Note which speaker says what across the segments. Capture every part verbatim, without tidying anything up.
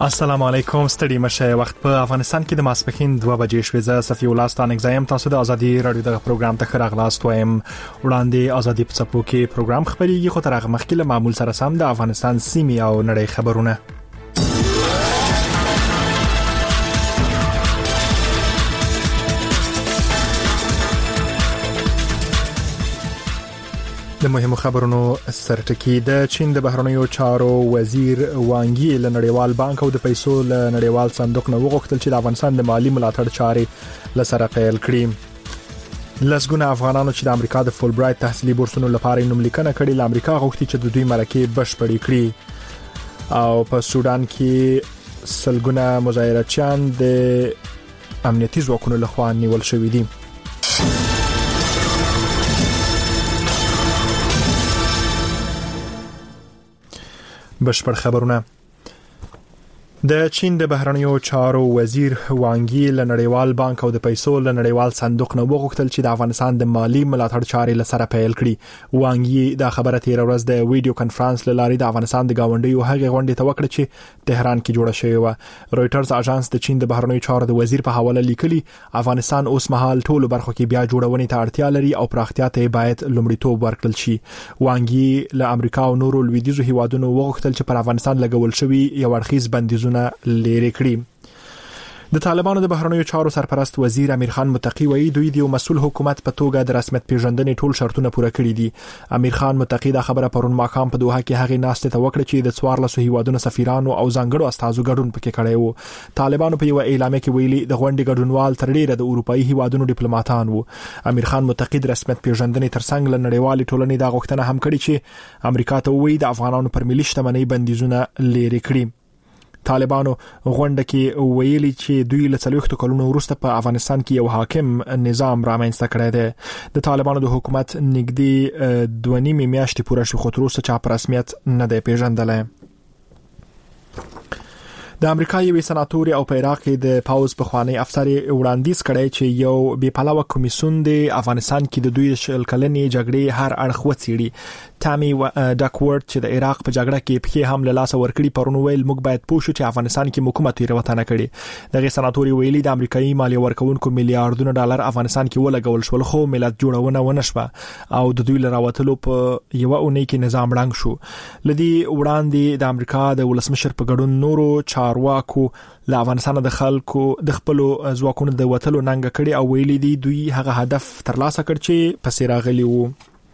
Speaker 1: السلام علیکم، ستړي مشه. وخت په افغانستان کې د ماسپښین دوه بجې شوې. زه صفي الله ستانک زایم. تاسو د ازادي رادیو د پروګرام ته خراغلاست وایم. وړاندې ازادي په څپو کې پروګرام خبريږي، خو تر هغه مخکې له معمول سره سم د افغانستان سیمې او نړۍ خبرونه. د مهمو خبرونو سرټکی. د چین د بهرنیو چارو وزیر وانګ یی له نړیوال بانک او د پیسو له نړیوال صندوق نه وغوښتل چې د افغانستان د مالی ملاتړ چارې لسره پیل کړي. لسګونه افغانانو چې د امریکا د فول برایټ تحصیلي بورسونو لپاره نوم لیکنه کړې، له امریکا غوښتي چې د دوی مرکه بشپړې کړي. او په سودان کې سلګونه مظاهرچیان د امنیتي ځواکونو لخوا نیول شوي دي. بشپړ خبرونه. د چین د بهرنیو چارو وزیر وانګ یی له نړیوال بانک او د پیسو له نړیوال صندوق نه وغوښتل چې د افغانستان د مالی ملاتړ چارې لسره پیل کړي. وانګ یی دا خبره تیر ورځ د ویډیو کانفرنس له لارې د افغانستان د گاونډیو هغه غونډې ته وکړه چې تهران کې جوړه شوې و. رويټرز اژانس د چین د بهرنیو چارو د وزیر په حواله لیکلي، افغانستان اوس مهال ټولو برخو کې بیا جوړونې ته اړتیا لري او پراختیا ته باید لومړیتوب ورکړل شي. وانګ یی له امریکا او نورو لویدیځو هیوادونو وغوښتل چې پر افغانستان لګول شوی یو اړخیز بندیزونه لري کړی. د طالبانو د بهرنیو چارو سرپرست وزیر امیر خان متقی وایي دوی د مسؤل حکومت په توګه د رسمیت پیژندنې ټول شرطونه پوره کړي دي. امیر خان متقی دا خبره پرون ماقام په دوحه کې هغه ناشته ته وکړه چې د څوارلسو هیوادونو سفیرانو او ځانګړو استازو ګډون پکې کړی وو. طالبانو په یو اعلامیه کې ویلي د غونډې ګډونوال تر ډیره د اروپאי هیوادونو ډیپلوماټان وو. امیر خان متقی د رسمیت پیژندنې ترڅنګ له نړیوال ټولنې دا غوښتنه هم کړې چې امریکا ته وایي د افغانانو پر ملي شتمنۍ بندیزونه لري کړي. طالبانو غونډه کې ویلي چې دوی له څلوېښتو کلونو وروسته په افغانستان کې یو حاکم نظام رامنځته کړی دی. د طالبانو د حکومت نږدې دوه نیمې میاشتې پوره شوې، خو تر اوسه چا په رسمیت نه دی پیژندلی. د امریکا یوې سناتوري او په عراق کې د پاوز په خوانی افسر وړاندیز کړی چې یو بې پلاوه کمیسون د افغانستان کې د دوی شل کلنې جګړې هر اړخ وڅېړي. تامي ډاکورد چې د عراق په جګړه کې پخې هم له لاس ورکړي پرون ویل موږ باید پوه شو چې افغانستان کې حکومت تیروتنه نه کړي. دغه سناتوري ویلي د امریکایي مالیه ورکونکو میلیارډونو ډالر افغانستان کې ولګول شول، خو ملت جوړونه ونه شوه او د دوی لراوتلو په یو اونۍ کې نظام رنګ شو. لدی وړاندې د امریکا د ولسمشر په ګډون نورو چارواکو له افغانستان د خلکو د خپل ځواکونو د وټلو ننګ کړي او ویلي دي دوی هغه هدف ترلاسه کړ چې پسې راغلي وو.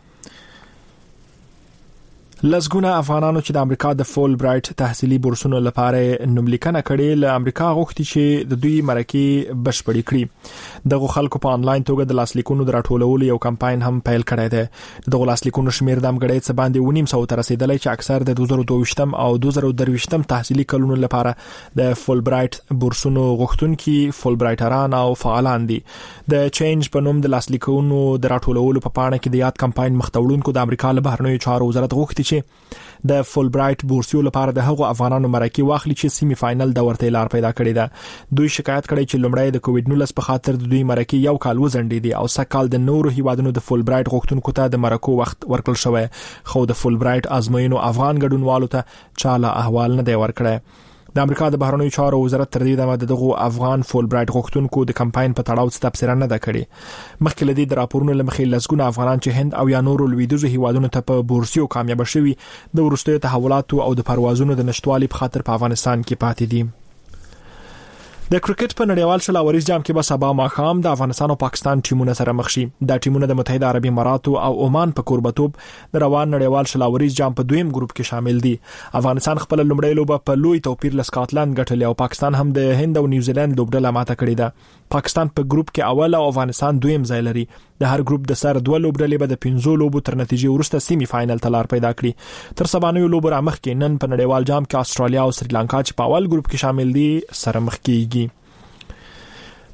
Speaker 1: لسګونه افغانانو چې د امریکا د فول برایټ تحصیلي بورسونو لپاره نوم لیکنه کړي، له امریکا غوښتي چې د دوی مرکه بشپړې کړي. دغه خلکو په انلاین توګه د لاسلیکونو د راټولولو یو کمپاین هم پیل کړی دی. دغه لاسلیکونو شمیر د امګړې څخه باندې ونیم سو تر رسیدلی چې اکثر د دوه زره دوه ویشتم او دوه زره درې ویشتم تحصیلي کلونو لپاره د فول برایټ بورسونو غوښتونکي فول برایټران او فعالان دي. د چینج په نوم د لاسلیکونو د راټولولو په پاڼه کې د یاد کمپاین مختوړونکو د امریکا له بهرنیو چارو وزارت غوښتي چې د فول برایټ بورسیو لپاره د هغو افغانانو مرکه واخلي چې سیمی فائنل د ورته لار پیدا کړی ده. دوی شکایت کړی چې لومړی د کووډ نولس په خاطر د دوی مرکه یو کال وزنډې دي او سکهال د نورو هیوادونو د فول برایټ غوښتونکو ته د مرکو وخت ورکړل شوی، خو د فول برایټ ازموینو افغان ګډونوالو ته چاله احوال نه دی ورکړی. د امریکا د بهرنیو چارو وزارت تر دې دمه دغه افغان فول برایټ غوښتونکو د کمپاین په تړاو څه تبصره نه ده کړې. مخکې لدی د راپورونو لمخې لسګونه افغانان چې هند او یا نورو لویدیځو هیوادونو ته په بورسیو کامیاب شوي د ورستیو تحولاتو او د پروازونو د نشټوالي په خاطر په افغانستان کې پاتې دي. د کرکټ په نړیوال شلاوریز جام کې به سبا ماښام د افغانستان او پاکستان ټیمونه سره مخ شي. دا ټیمونه د متحده عربي اماراتو او عمان په کوربتوب د روان نړیوال شلاوریز جام په دویم ګروپ کې شامل دي. افغانستان خپل لومړی لوبه په لوی توپیر له سکاټلند ګټلې او پاکستان هم د هند او نیوزیلند لوبډله ماته کړې ده. پاکستان په ګروپ کې اول او افغانستان دویم ځای لري. د هر ګروپ د سر دوه لوبډلې به د پنځو لوبو تر نتیجې وروسته سیمی فائنل ته لار پیدا کړي. تر سبانیو لوبو را مخ کې نن په نړیوال جام کې استرالیا او سریلانکا چې په اول ګروپ کې شامل دي سره مخ کیږي.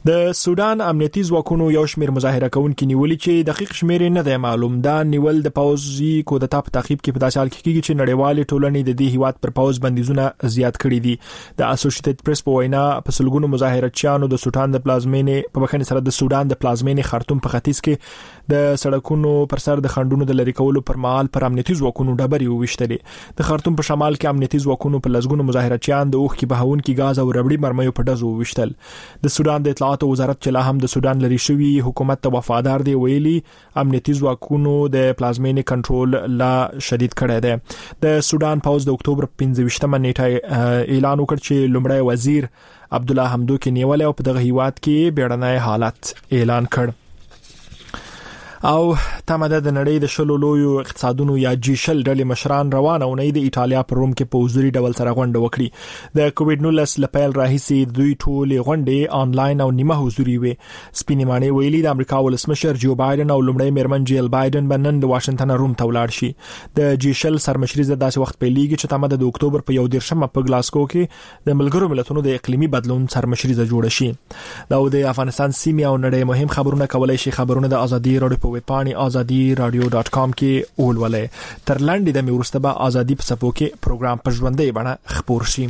Speaker 1: د سودان امنیتي ځواکونو یو شمېر مظاهره کوونکي نیولي چې دقیق شمېر نه دی معلوم. دا نیول د پوځي کودتا په تعقیب کې په داسې حال کې کېږي چې نړیوالې ټولنې د دې هیواد پر پوځ بندیزونه زیات کړي دي. د اسوسییټډ پریس په وینا په سلګونو مظاهرچیانو د سودان د پلازمینې په بخښنې سره د سودان د پلازمینې خرطوم په ختیځ کې د سړکونو پر سر د خندونو د لری کولو پر مهال پر امنیتي ځواکونو ډبرې وویشتلې. د خرطوم په شمال کې امنیتي ځواکونو په لږونو مظاهرچیان د اوخ کې بهونکي غاز او ربړي مرمیو په ډزو وویشتل. د سودان د اطلاعات وزارت چې لا هم د سودان لري شوی حکومت ته وفادار دی ویلي امنیتي ځواکونو د پلازمینې کنټرول لا شدید کړی دی. د سودان پوز د اکتوبر پنځه ویشتمه نیټه اعلان وکړ چې لومړی وزیر عبد الله حمدوک نیولې او په دغه هیواد کې بیړنی حالت اعلان کړ. او تماده د نړۍ د شلو لویو اقتصادونو یا جی شل ډلې مشران روانه ونې د ایتالیا په روم کې په حضوري ډول سره غونډه وکړي. د کووډ نولس لپاره راهیسي دوی ټول غونډې آنلاین او نیمه حضوري وي. سپینې معنی ویلي د امریکا ولسمشر جو بایدن او لومړی میرمن جیل بایدن بنن د واشنگټن روم ته ولاړ شي. د جی شل سرمشري د داسې وخت په لیګ چې تماده د اکتوبر په یو دیرشمه په ګلاسکو کې د ملګرو ملتونو د اقلیمي بدلون سرمشري جوړ شي. دا د افغانستان سیمه او نړۍ مهم خبرونه کولای شي. خبرونه د ازادي رادیو ویبپاڼې ازادي رادیو ډاټ کام کې اولولې. تر لاندې د میورسته به ازادي په سپو کې پروګرام په ژوندۍ بڼه خبر شي.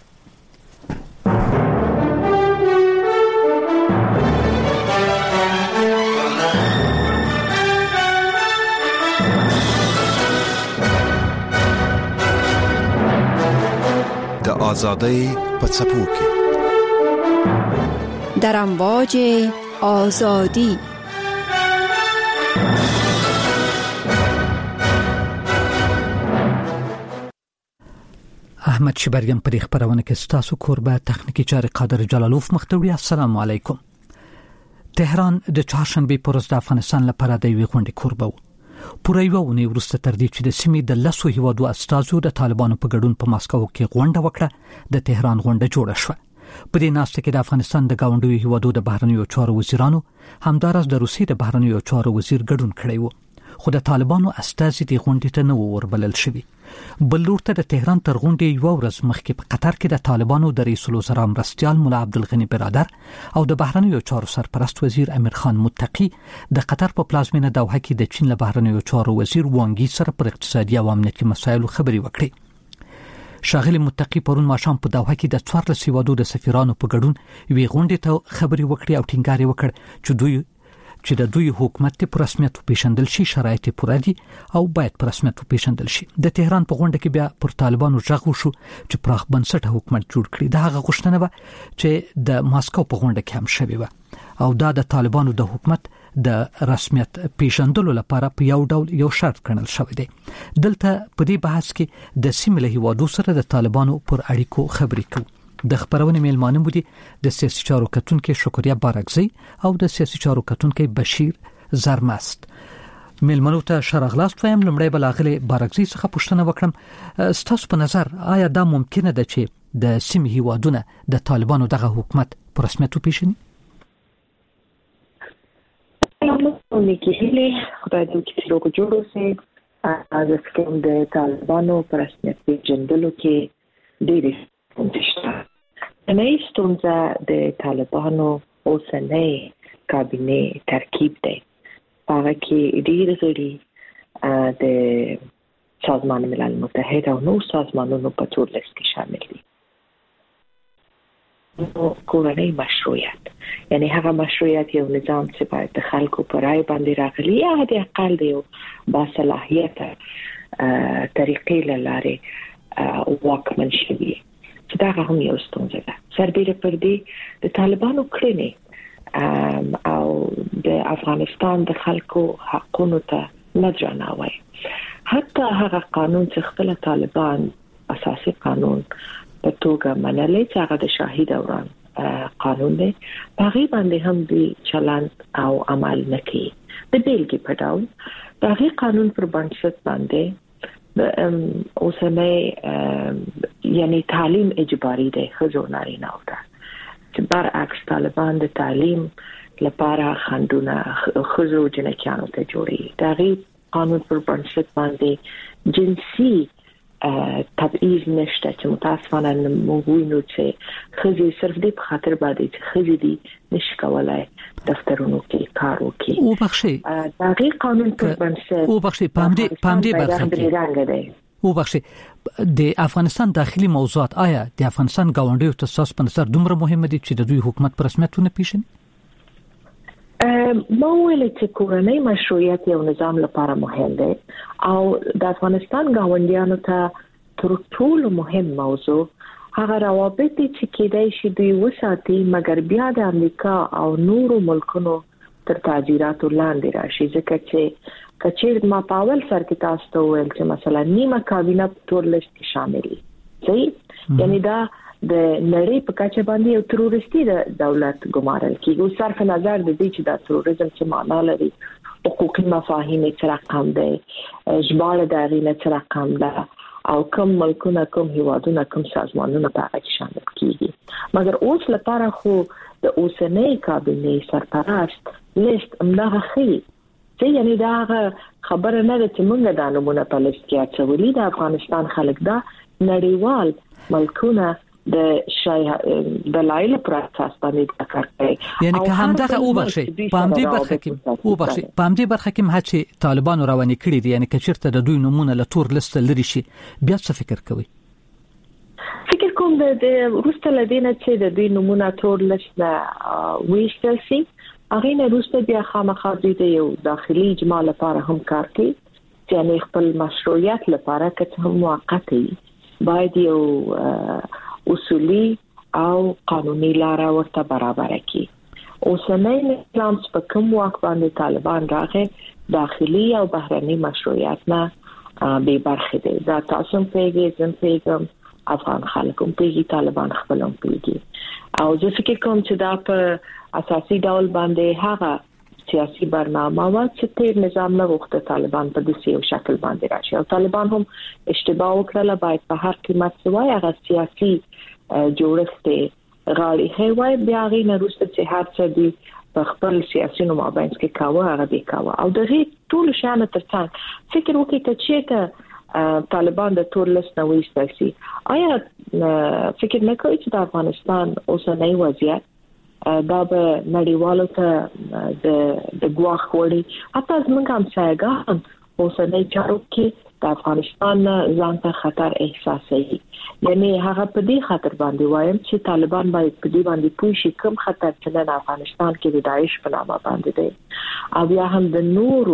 Speaker 2: د ازادي په سپو کې
Speaker 3: در امواج آزادی.
Speaker 4: احمد شبریم پر خبرونه کې ستاسو کوربه تخنیکی چارې قادر جلالوف مختوری. السلام علیکم. تهران د چهارشنبه پر ورځ د افغانستان لپاره د یوې غونډې کوربه و. پوره یو ونی ورسته تر دې چې د سیمې د لسو هیوادو استازو د طالبانو په ګډون په ماسکو کې غونډه وکړه. د تهران غونډه جوړه شوه. په دې ناسته کې د افغانستان د گاونډیو هیوادو د بهرنیو چارو وزیرانو همدارس د روسیې د بهرنیو چارو وزیر ګډون کړی و. خو د طالبانو استازي د غونډې ته نه وربلل شوي. بل لورته د تهران تر غونډې یو ورځ مخکې په قطر کې د طالبانو د رئیس الوزرا مرستیال مولا عبدالغنی برادر او د بهرنیو چارو سرپرست وزیر امیر خان متقی د قطر په پلازمینه دوحه کې د چین له بهرنیو چارو وزیر وانګی سره پر اقتصادي او امنیتي مسایلو خبرې وکړې. شاغلی متقی پرون ماښام په دوحه کې د څوارلس هیوادو د سفیرانو په ګډون یوې غونډې ته خبرې وکړې او ټینګار یې وکړ چې دوی چې د دوی حکومت ته پر رسمیت پیژندل شي، شرایط پوره دي او باید پر رسمیت پیژندل شي. د تهران په غونډه کې بیا پر طالبانو ژغ وشو چې پراخ بنسټه حکومت جوړ کړي. دا هغه غوښتنه و چې د ماسکو په غونډه کې هم شوې و او دا د طالبانو د حکومت د رسمیت پیژندلو لپاره په یو ډول یو شرط ګڼل شوی دی. دلته په دې بحث کې د سیمې له هیوادو سره د طالبانو پر اړیکو خبرې کوو. د خبرونه میلمانه بودی د سیاسي چارو کتونکو شکریا بارکزی او د سیاسي چارو کتونکو بشیر زرمست. میلمنو ته شرغلاست وایم. لمړی بلاغله بارکزی څخه پوښتنه وکړم، ستاسو په نظر آیا دا ممکنه ده چې د سیمې هیوادونه د طالبانو دغه حکومت په رسمیت وپیژني؟
Speaker 5: نو کې خدای دې چې لوګو جوړو سي از سکم د طالبانو په رسمیت پیژندلو کې ډېر ستونزې نه ستونزه د طالبانو اوسنۍ کابینه ترکیب دی. هغه کې ډېر غړي د سازمان ملل متحد او نور سازمانونو په ټول لیست کې شامل دي. نو کورنۍ مشروعیت یعنی هغه مشروعیت یو نظام چې باید د خلکو پر رای باندې راغلي یا د اقل دی با صلاحیت طریقې لاره واکمن شوی. دا هم یو ستونزه ده. سربېره پر دې د طالبانو کړنې او د افغانستان د خلکو حقونو ته نه درناوی. حتی هغه قانون چې خپل طالبان اساسي قانون په توګه منلې چې هغه د شاهي دوران قانون دی، هغه باندې هم دی چلند او عمل نه کوي. د بیلګې په ډول هغه قانون پر بنسټ باندې اوسنۍ یعنی تعلیم اجباري دی خزو نارینه او ده چې برعکس طالبان د تعلیم لپاره خندونه خزو جنکیانو ته جوړي. دغه قانون پر بنسټ باندې جنسي تبعیض نشته چې متاسفانه موږ وینو چې خزي صرف دې په خاطر باندې چې خزي دي نشي کولای دفترونو کې کار وکړي
Speaker 4: او بخشي
Speaker 5: دغه قانون په بنسټ
Speaker 4: او بخشي پام دې پام دې برخه کې او بخشي د افغانستان داخلي موضوعات آیا د افغانستان ګاونډیو ته تاسو په نظر دومره مهمه دي چې د دوی حکومت پر رسمیتونه پیښني
Speaker 5: ما ویل چې کورنۍ مشروعیت یو نظام لپاره مهم دی او د افغانستان ګاونډیانو ته تر ټولو مهم موضوع هغه روابط چې کېدای شي دوی وساتي مګر بیا د امریکا او نورو ملکونو تر تاجیراتو لاندې راشي ځکه چې کچیر ما پاول سر کې تاسو ته ویل چې مثلا نیمه کابینه ټول لیست کې شامل دي صحیح یعنی دا د نړۍ په کچه باندې یو تروریستي دولت ګمارل کیږي صرف نظر د دې چې دا تروریزم چې معنا لري حقوقي مفاهیم چې رقم دی ژباړه د اړینه چې رقم ده او کوم ملکونه کوم هیوادونه کوم سازمانونه په هغه کې شامل کیږي مګر اوس لپاره خو د اوسنۍ کابینې سرپرست لیست همدغه خي چې یعنی دا خبره نه ده چې موږ د نمونه په لیست کې اچولي د افغانستان خلک دا نړیوال ملکونه د شای د لایله پر اساس باندې کار کوي
Speaker 4: یعنی که همدغه او بخشي پام دې برخه کې او بخشي پام دې برخه کې هڅه طالبانو رواني کړی دي یعنی که چیرته د دوی نمونه له تور لیست لري شي بیا څه فکر کوي
Speaker 5: فکر کوم د روسته لدینه چې د دوی نمونه تور لیست ویشتل شي هغه نه روسته بیا خامخا د یو داخلي اجماع لپاره هم کار کوي چې خپل مشروعیت لپاره که هم موقتی باید یو اصولي او قانوني لار ورته برابر کړي اوسنۍ نظام په کوم وخت باندې طالبان راغی داخلي او بهرني مشروعیت نه به برخه دي دا تاسو په کې زم پیغام افغان خلکو په کې طالبان خپلوم پیږي او زه فکر کوم چې دا په اساسي ډول باندې هغه سیاسي برنامه و چې تیر نظام نه غوښته طالبان په دې یو شکل باندې راشي او طالبان هم اشتباه وکړه باید په هر قیمت سوای هغه سیاسي جوړښت غاړي هوای بیا غي نه روسته چې هر څه دی په خپل سیاسي نو مابینس کې کاوه هغه دی کاوه او دغه ټول شانه ترڅنګ فکر وکړئ چې ته طالبان د تور لیست نه وایستل شي آیا فکر نه کوي چې د افغانستان اوسنۍ وضعیت دا به نړیوالو ته د د ګواښ وړي حتی زموږ هم څنګه اوسنۍ چارو کې د افغانستان ځان ته خطر احساسوي یعنی هغه په دې خاطر باندې وایم چې طالبان باید په دې باندې پوه شي کوم خطر چې د افغانستان کې د داعش په نامه باندې دی او بیا هم د نورو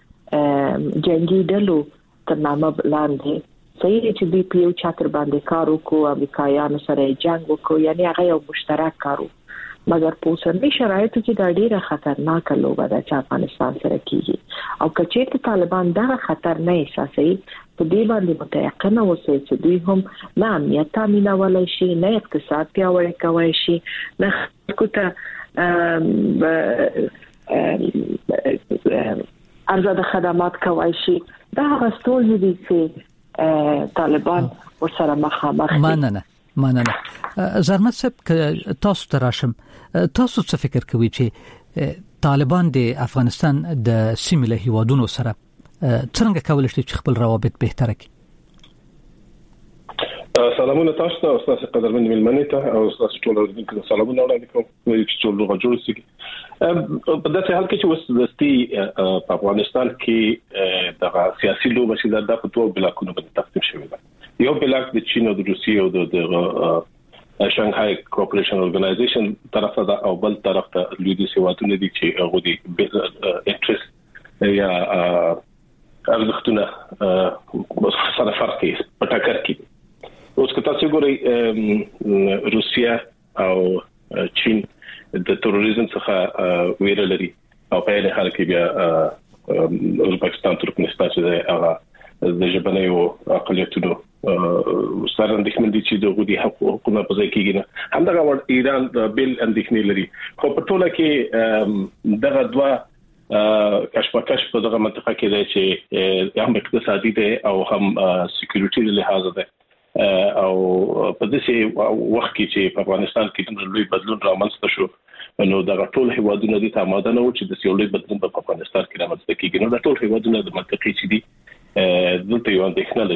Speaker 5: جنگي ډلو تر نامه لاندې صحیح چې دوی په یو چتر باندې کار وکړو امریکایانو سره جنگ وکړو یعنی هغه یو مشترک کارو مګر په اوسنۍ شرایطو کې دا ډیره خطرناک لوبه ده چې افغانستان سره کیږي او کچېته طالبان دا خطر نه احساسوي په دې باندې متيقنه اوسئ چې دوی هم نه امنیت تامینولای شي نه اقتصاد پیاوړی کوي شي نه کوته ارزاده خدمات کوي شي دا غوښتل دي چې طالبان ورسره مخامخ
Speaker 4: مننه مننه زرمت صاحب که تاسو تراشم تاسو څه فکر کوئ چې طالبان د افغانستان د سیمې له هیوادونو سره څنګه کولای شي چې خپل روابط بهتر کړي
Speaker 6: سلامونه تاسو ته استاد قدرمن ملمنې ته او استاد ټول اوریدونکو ته سلامونه وړاندې کوم چې ټول لغه جوړ شي په داسې حال کې چې وسدستي په افغانستان کې د سیاسي لوبه چې د په بلاکونو باندې تقسیم شوی دی یو بلاک د چین او د روسیې او د شانګهای کوپریشن اورګنایزیشن طرف ته او بل طرف ته لویدي سیواتونه دي چې هغه دي انټرست یا ارزښتونه سره فرق کوي په ټاکر کې اوس که تاسو ګورئ روسیا او چین د تروریزم څخه ویره لري او په دې حال کې بیا پاکستان ترکمنستان چې هغه د ژبنیو اقلیتونو سره اندېښمن دي چې د غوډي حقوقونه په ځای کې نه همدغه ور ایران د بیل اندېښنې لري خو په ټوله کې دغه دوا کشمکش په دغه منطقه کې دی چې هم اقتصادي دی او هم سکیورټي لحاظ دی او په دې وخت کې چې په افغانستان کې د لوی بدلون رامنځته شو نو دا ټول هیوادونه د تماده نه و چې د سیولې بدلون په افغانستان کې رامنځته کیږي نو دا ټول هیوادونه د منطقې چې دي دلته یو اندېښنه لري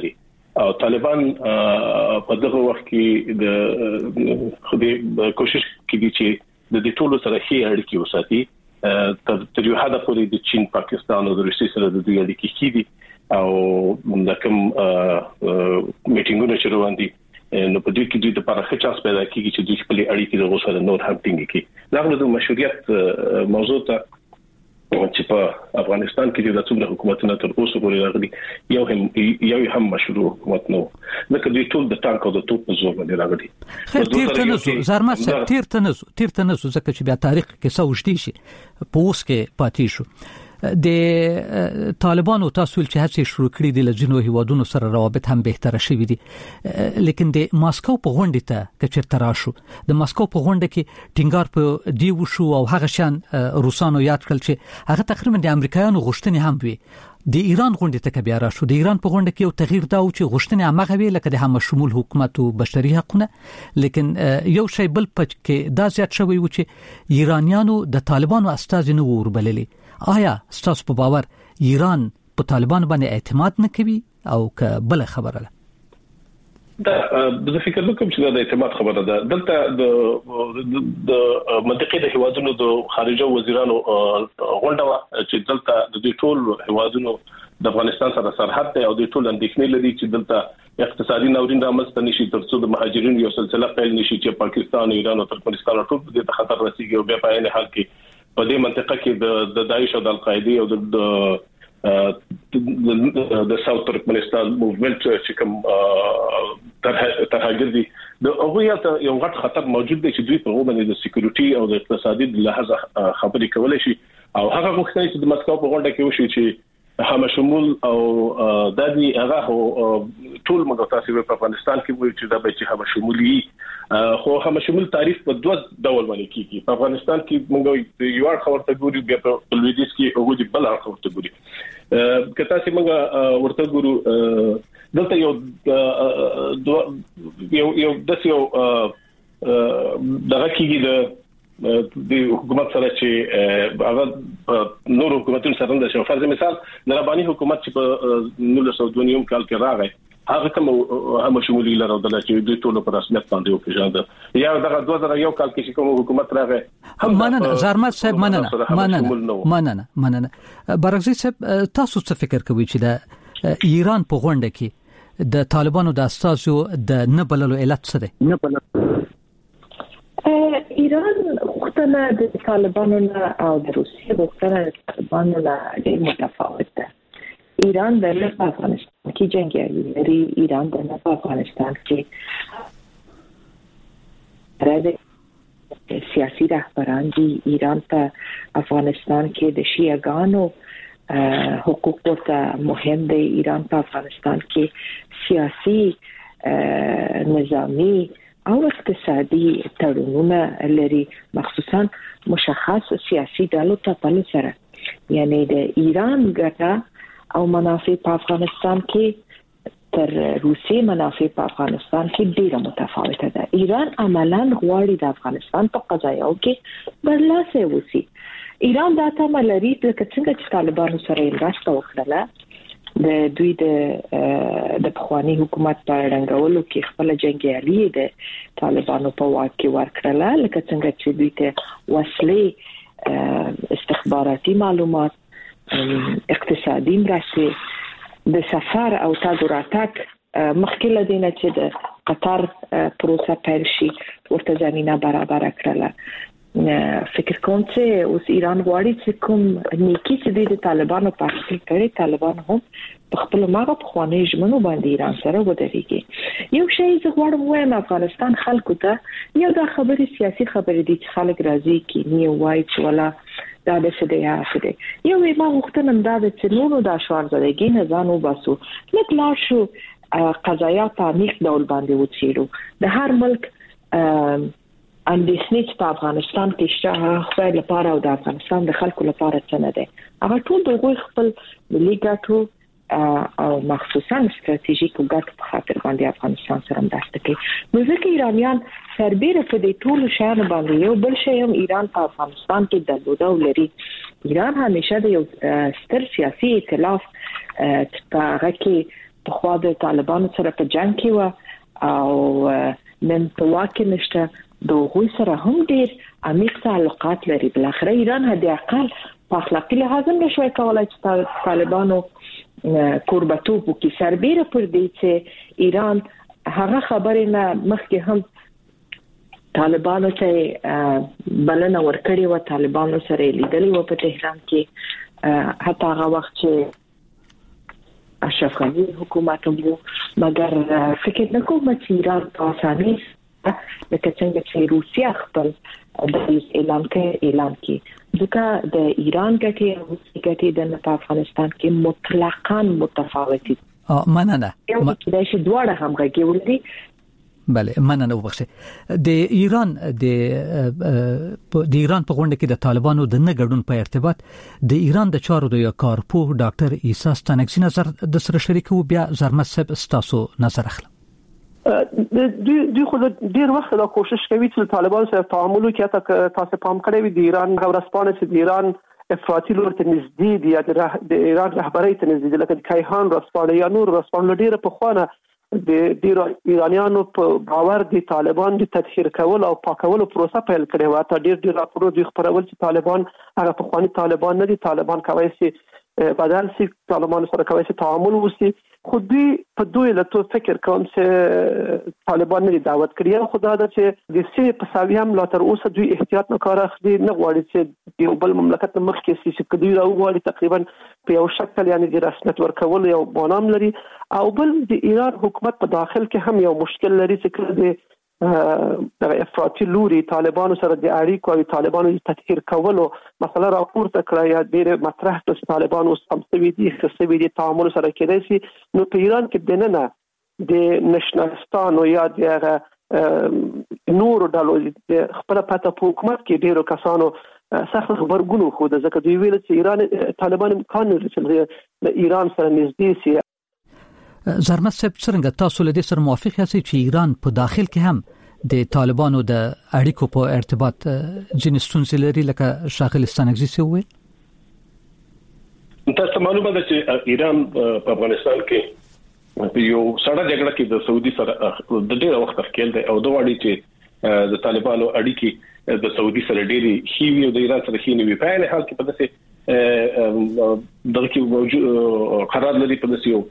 Speaker 6: او طالبان په دغه وخت کې د خدای کوشش کوي چې د دې ټولو سره هي اړیکې وساتي تر یو حد پورې د چین پاکستان او د روسیې سره د دوی اړیکې کیدي او د کوم میټینګونو چې روان دي نو په دې کې د لپاره ښه چانس پیدا کیږي چې دوی خپل اړیکې د غوسه نور هم ټینګ کړي دا د مشروعیت موضوع ته چې په افغانستان کې د څومره حکومتونو تر اوسه پورې راغلي یو هم یو هم مشروع حکومت نو لکه دوی ټول د ټانک او د توپ په زور باندې راغلي
Speaker 4: خیر تیر تنسو زرما صاحب تیر تنسو تیر تنسو ځکه چې بیا تاریخ کې څه وشتي شي په اوس کې پاتې شو د طالبانو تاسو چې هڅې شروع کړې دي لجنو هیوادونو سره روابط هم بهتره شوي دي لیکن د ماسکو په غونډه ته کچر تراشو د ماسکو په غونډه کې ټینګار په دی وشو او هغه شان روسانو یاد کړل چې هغه تقریبا د امریکایانو غوښتنې هم وي د ایران غونډه ته بیا راشو د ایران په غونډه کې یو تغییر دا و چې غوښتنې هغه وی لکه د هم شمول حکومت او بشري حقوقونه لیکن یو شی بل پچ کې دا زیات شوی و چې ایرانیانو د طالبانو استازي نه وربللي آیا ستاسو په باور ایران په طالبان باندې اعتماد نه کوي او که بل خبره ده
Speaker 6: دا د فکر وکم چې دا اعتماد خبره ده دلته د د منطقې د هیوادونو د خارجه وزیرانو غونډه چې دلته د دې ټول هیوادونو د افغانستان سره سرحد ته او د ټول اندېښنې لري چې دلته اقتصادي ناورین رامنځته نشي ترڅو د مهاجرینو یو سلسله پیل نشي چې پاکستان ایران او ترکمنستان ټول د خطر رسیدي او بیا په عین حال کې په دې منطقه کې د داعش او د القاعده او د د ساوث ترکمنستان موومنت چې کوم ترهګر دي د هغه یو غټ خطر موجود دی چې دوی په غوښتنه د سکیورټي او د اقتصادي لحاظ خبرې کولای شي او هغه غوښتنه چې د مسکو په غونډه کې وشي چې هم شمول او د دې هغه ټول موږ تاسو په افغانستان کې وایي چې دا به چې هم شمولي خو هم شمول تعریف په دوه ډول باندې کیږي په افغانستان کې موږ یو اړخ ورته ګورو بیا په لویدیس کې هغه د بل اړخ ورته ګورو کته چې موږ ورته ګورو دلته یو یو یو د یو دغه کېږي د د حکومت سره چې هغه نور حکومتونو سره د شو فرض مثال د رباني حکومت چې په نولس سوه دوه نیم کال کې راغی هغه کوم هم شمولي لرو د چې دوی ټول په رسمیت باندې وپېژاند یا دغه دوه زره یو کال کې چې کوم حکومت راغی
Speaker 4: هم مننه زرمت صاحب مننه مننه مننه مننه برغزي صاحب تاسو څه فکر کوئ چې د ایران په غونډه کې د طالبانو د استازو د نه بللو علت څه دی
Speaker 5: نه بللو ایران غوښتنه د طالبانو او د روسیې غوښتنه د طالبانو نه ډېر متفاوت ده ایران د افغانستان کې جنگي لري ایران د افغانستان کې راځي سیاسي رهبران دي ایران په افغانستان کې د شیعاګانو حقوق ته مهم دي ایران په افغانستان کې سیاسي نظامی او اقتصادي تړونونه لري مخصوصا مشخص سیاسي ډلو ته په سره یعنی د ایران ګټه او منافع په افغانستان کې تر روسي منافع په افغانستان کې ډیره متفاوته ده ایران عملاً غواړي د افغانستان په قضایاو کې برلاسه وسی ایران دا ته لري چې څنګه چې طالبانو سره مرسته وکړه د دوی د د پخوانی حکومت په رنګولو کې خپل جنگیالي د طالبانو په واک کې ورکړل لکه څنګه چې دوی ته وسلې استخباراتي معلومات اقتصادي مرسته د سفر او تګ مخکې له دې نه چې د قطر پروسه پیل شي ورته زمينه برابر کړله فکر کوم چې اوس ایران غواړي چې کوم نیکی چې د طالبانو په خپل کړي طالبان هم په خپل ماغه په خواني ژمنو باندې ایران سره ودرېږي یو شی چې غواړم وایم افغانستان خلکو ته یو دا خبري سیاسي خبرې دي چې خلک راځي کې نیو وای چې ولا دا د څه دی هغه دی یو ما وختنم دا چې نورو د اشوار زړګي نه ځانو باسو لکه لا شو قضایا په عمیق ډول باندې وڅېړو د هر ملک اندېښنې چې په افغانستان کې شته خپل لپاره او د افغانستان د خلکو لپاره څه نه ده هغه ټول د خپل ملي ګټو او مخصوصا ستراتیژیک ګټو په خاطر باندې افغانستان سره مرسته کوي نو ځکه ایرانیان سربېره په دې ټول شیانو باندې یو بل شی هم ایران په افغانستان کې درلوده ولري ایران همیشه د یو ستر سیاسي ائتلاف په هغه کې په خوا د طالبانو سره په جنگ کې و او نن په واقع نشته د غوي سره هم ډیر عمیق تعلقات لري. بل اخر ایران هدي اقل په اخلاقي لحاظ هم نشوي کولای چې طالبانو قربتوب کې سربېره پر دې چې ایران هغه خبرې نه مخکې هم طالبانو ته بلنه ورکړې و، طالبانو سره لیدلې و په تهران کې، حتی هغه وخت چې اشرف غنی حکومت وو، مګر فکر نه کوم چې ایران په اسانۍ لکه څنګه چې روسیا خپل د اعلان کې اعلان کې ځکه د ایران ګټې او روسي ګټې د افغانستان کې مطلقاً متفاوت دي.
Speaker 4: مننه.
Speaker 5: ما دا چې دواړه همغږي ولدي.
Speaker 4: بله مننه وبخښه. د ایران د د ایران په غونډه کې د طالبانو د نه ګډون په ارتباط د ایران د چارو د کارپوه ډاکټر عیسی ستانکزی نظر د سره شریکو، بیا زرمت صاحب ستاسو نظر اخلم.
Speaker 7: دوی دوی خو ډیر وخت دا کوشش کوي چې طالبان سره تعامل وکړي. تاسو پام کړئ وي د ایران غورسپانه چې د ایران افراطي لور ته نږدې دي، د ایران رهبرۍ ته نږدې دي، لکه کایهان رسپانه یا نور رسپانه ډیر په خوانه د ډیر ایرانیانو په باور د طالبان د تطهیر کول او پاکولو پروسه پیل کړې و. تا ډیر ډیر راپورونه دوی خبرول چې طالبان هغه په خواني طالبان نه دي، طالبان کوي چې بدل سي، طالبان سره کوي چې تعامل وکړي. خو دوی په دوی له تو فکر کوم چې طالبان نه دعوت کړی، خو دا د چې د سي په ساوی هم لا تر اوسه دوی احتیاط نه کار اخلي، نه غواړي چې یو بل مملکت مخ کې سي چې دوی راوغواړي تقریبا په یو شکل یعنی د رسمیت ورکول یو بانام لري. او بل د ایران حکومت په داخل کې هم یو مشکل لري چې کله د د افراطي لوري طالبانو سره د اړیکو او طالبانو د تطهیر کولو مسله راپورته کړه یا ډېر مطرح د طالبانو سمسوي دي خصوصي دي تعامل سره کېدای شي. نو په ایران کې د نه د نشنالستانو یا د نور ډلو خپل پته په حکومت کې ډیرو کسانو سخت خبرګونو خو د ځکه دوی ویل چې ایران طالبان امکان لري چې د ایران سره نږدې شي.
Speaker 4: زرمت صاحب څنګه تاسو له دې سره موافق یاست چې ایران په داخل کې هم د طالبانو د اړیکو په ارتباط ځینې ستونزې لري لکه ښاغلي ستانکزي وویل؟
Speaker 6: تاسو معلومه ده چې ایران په افغانستان کې په یو سړه جګړه کې د سعودي سره د ډېر وخت ښکېل دی او دوه وړي چې د طالبانو اړیکې د سعودي سره ډېری هیوی او د ایران سره هیوی په اړه حال کې په داسې دغه کې قرار لري په داسې یو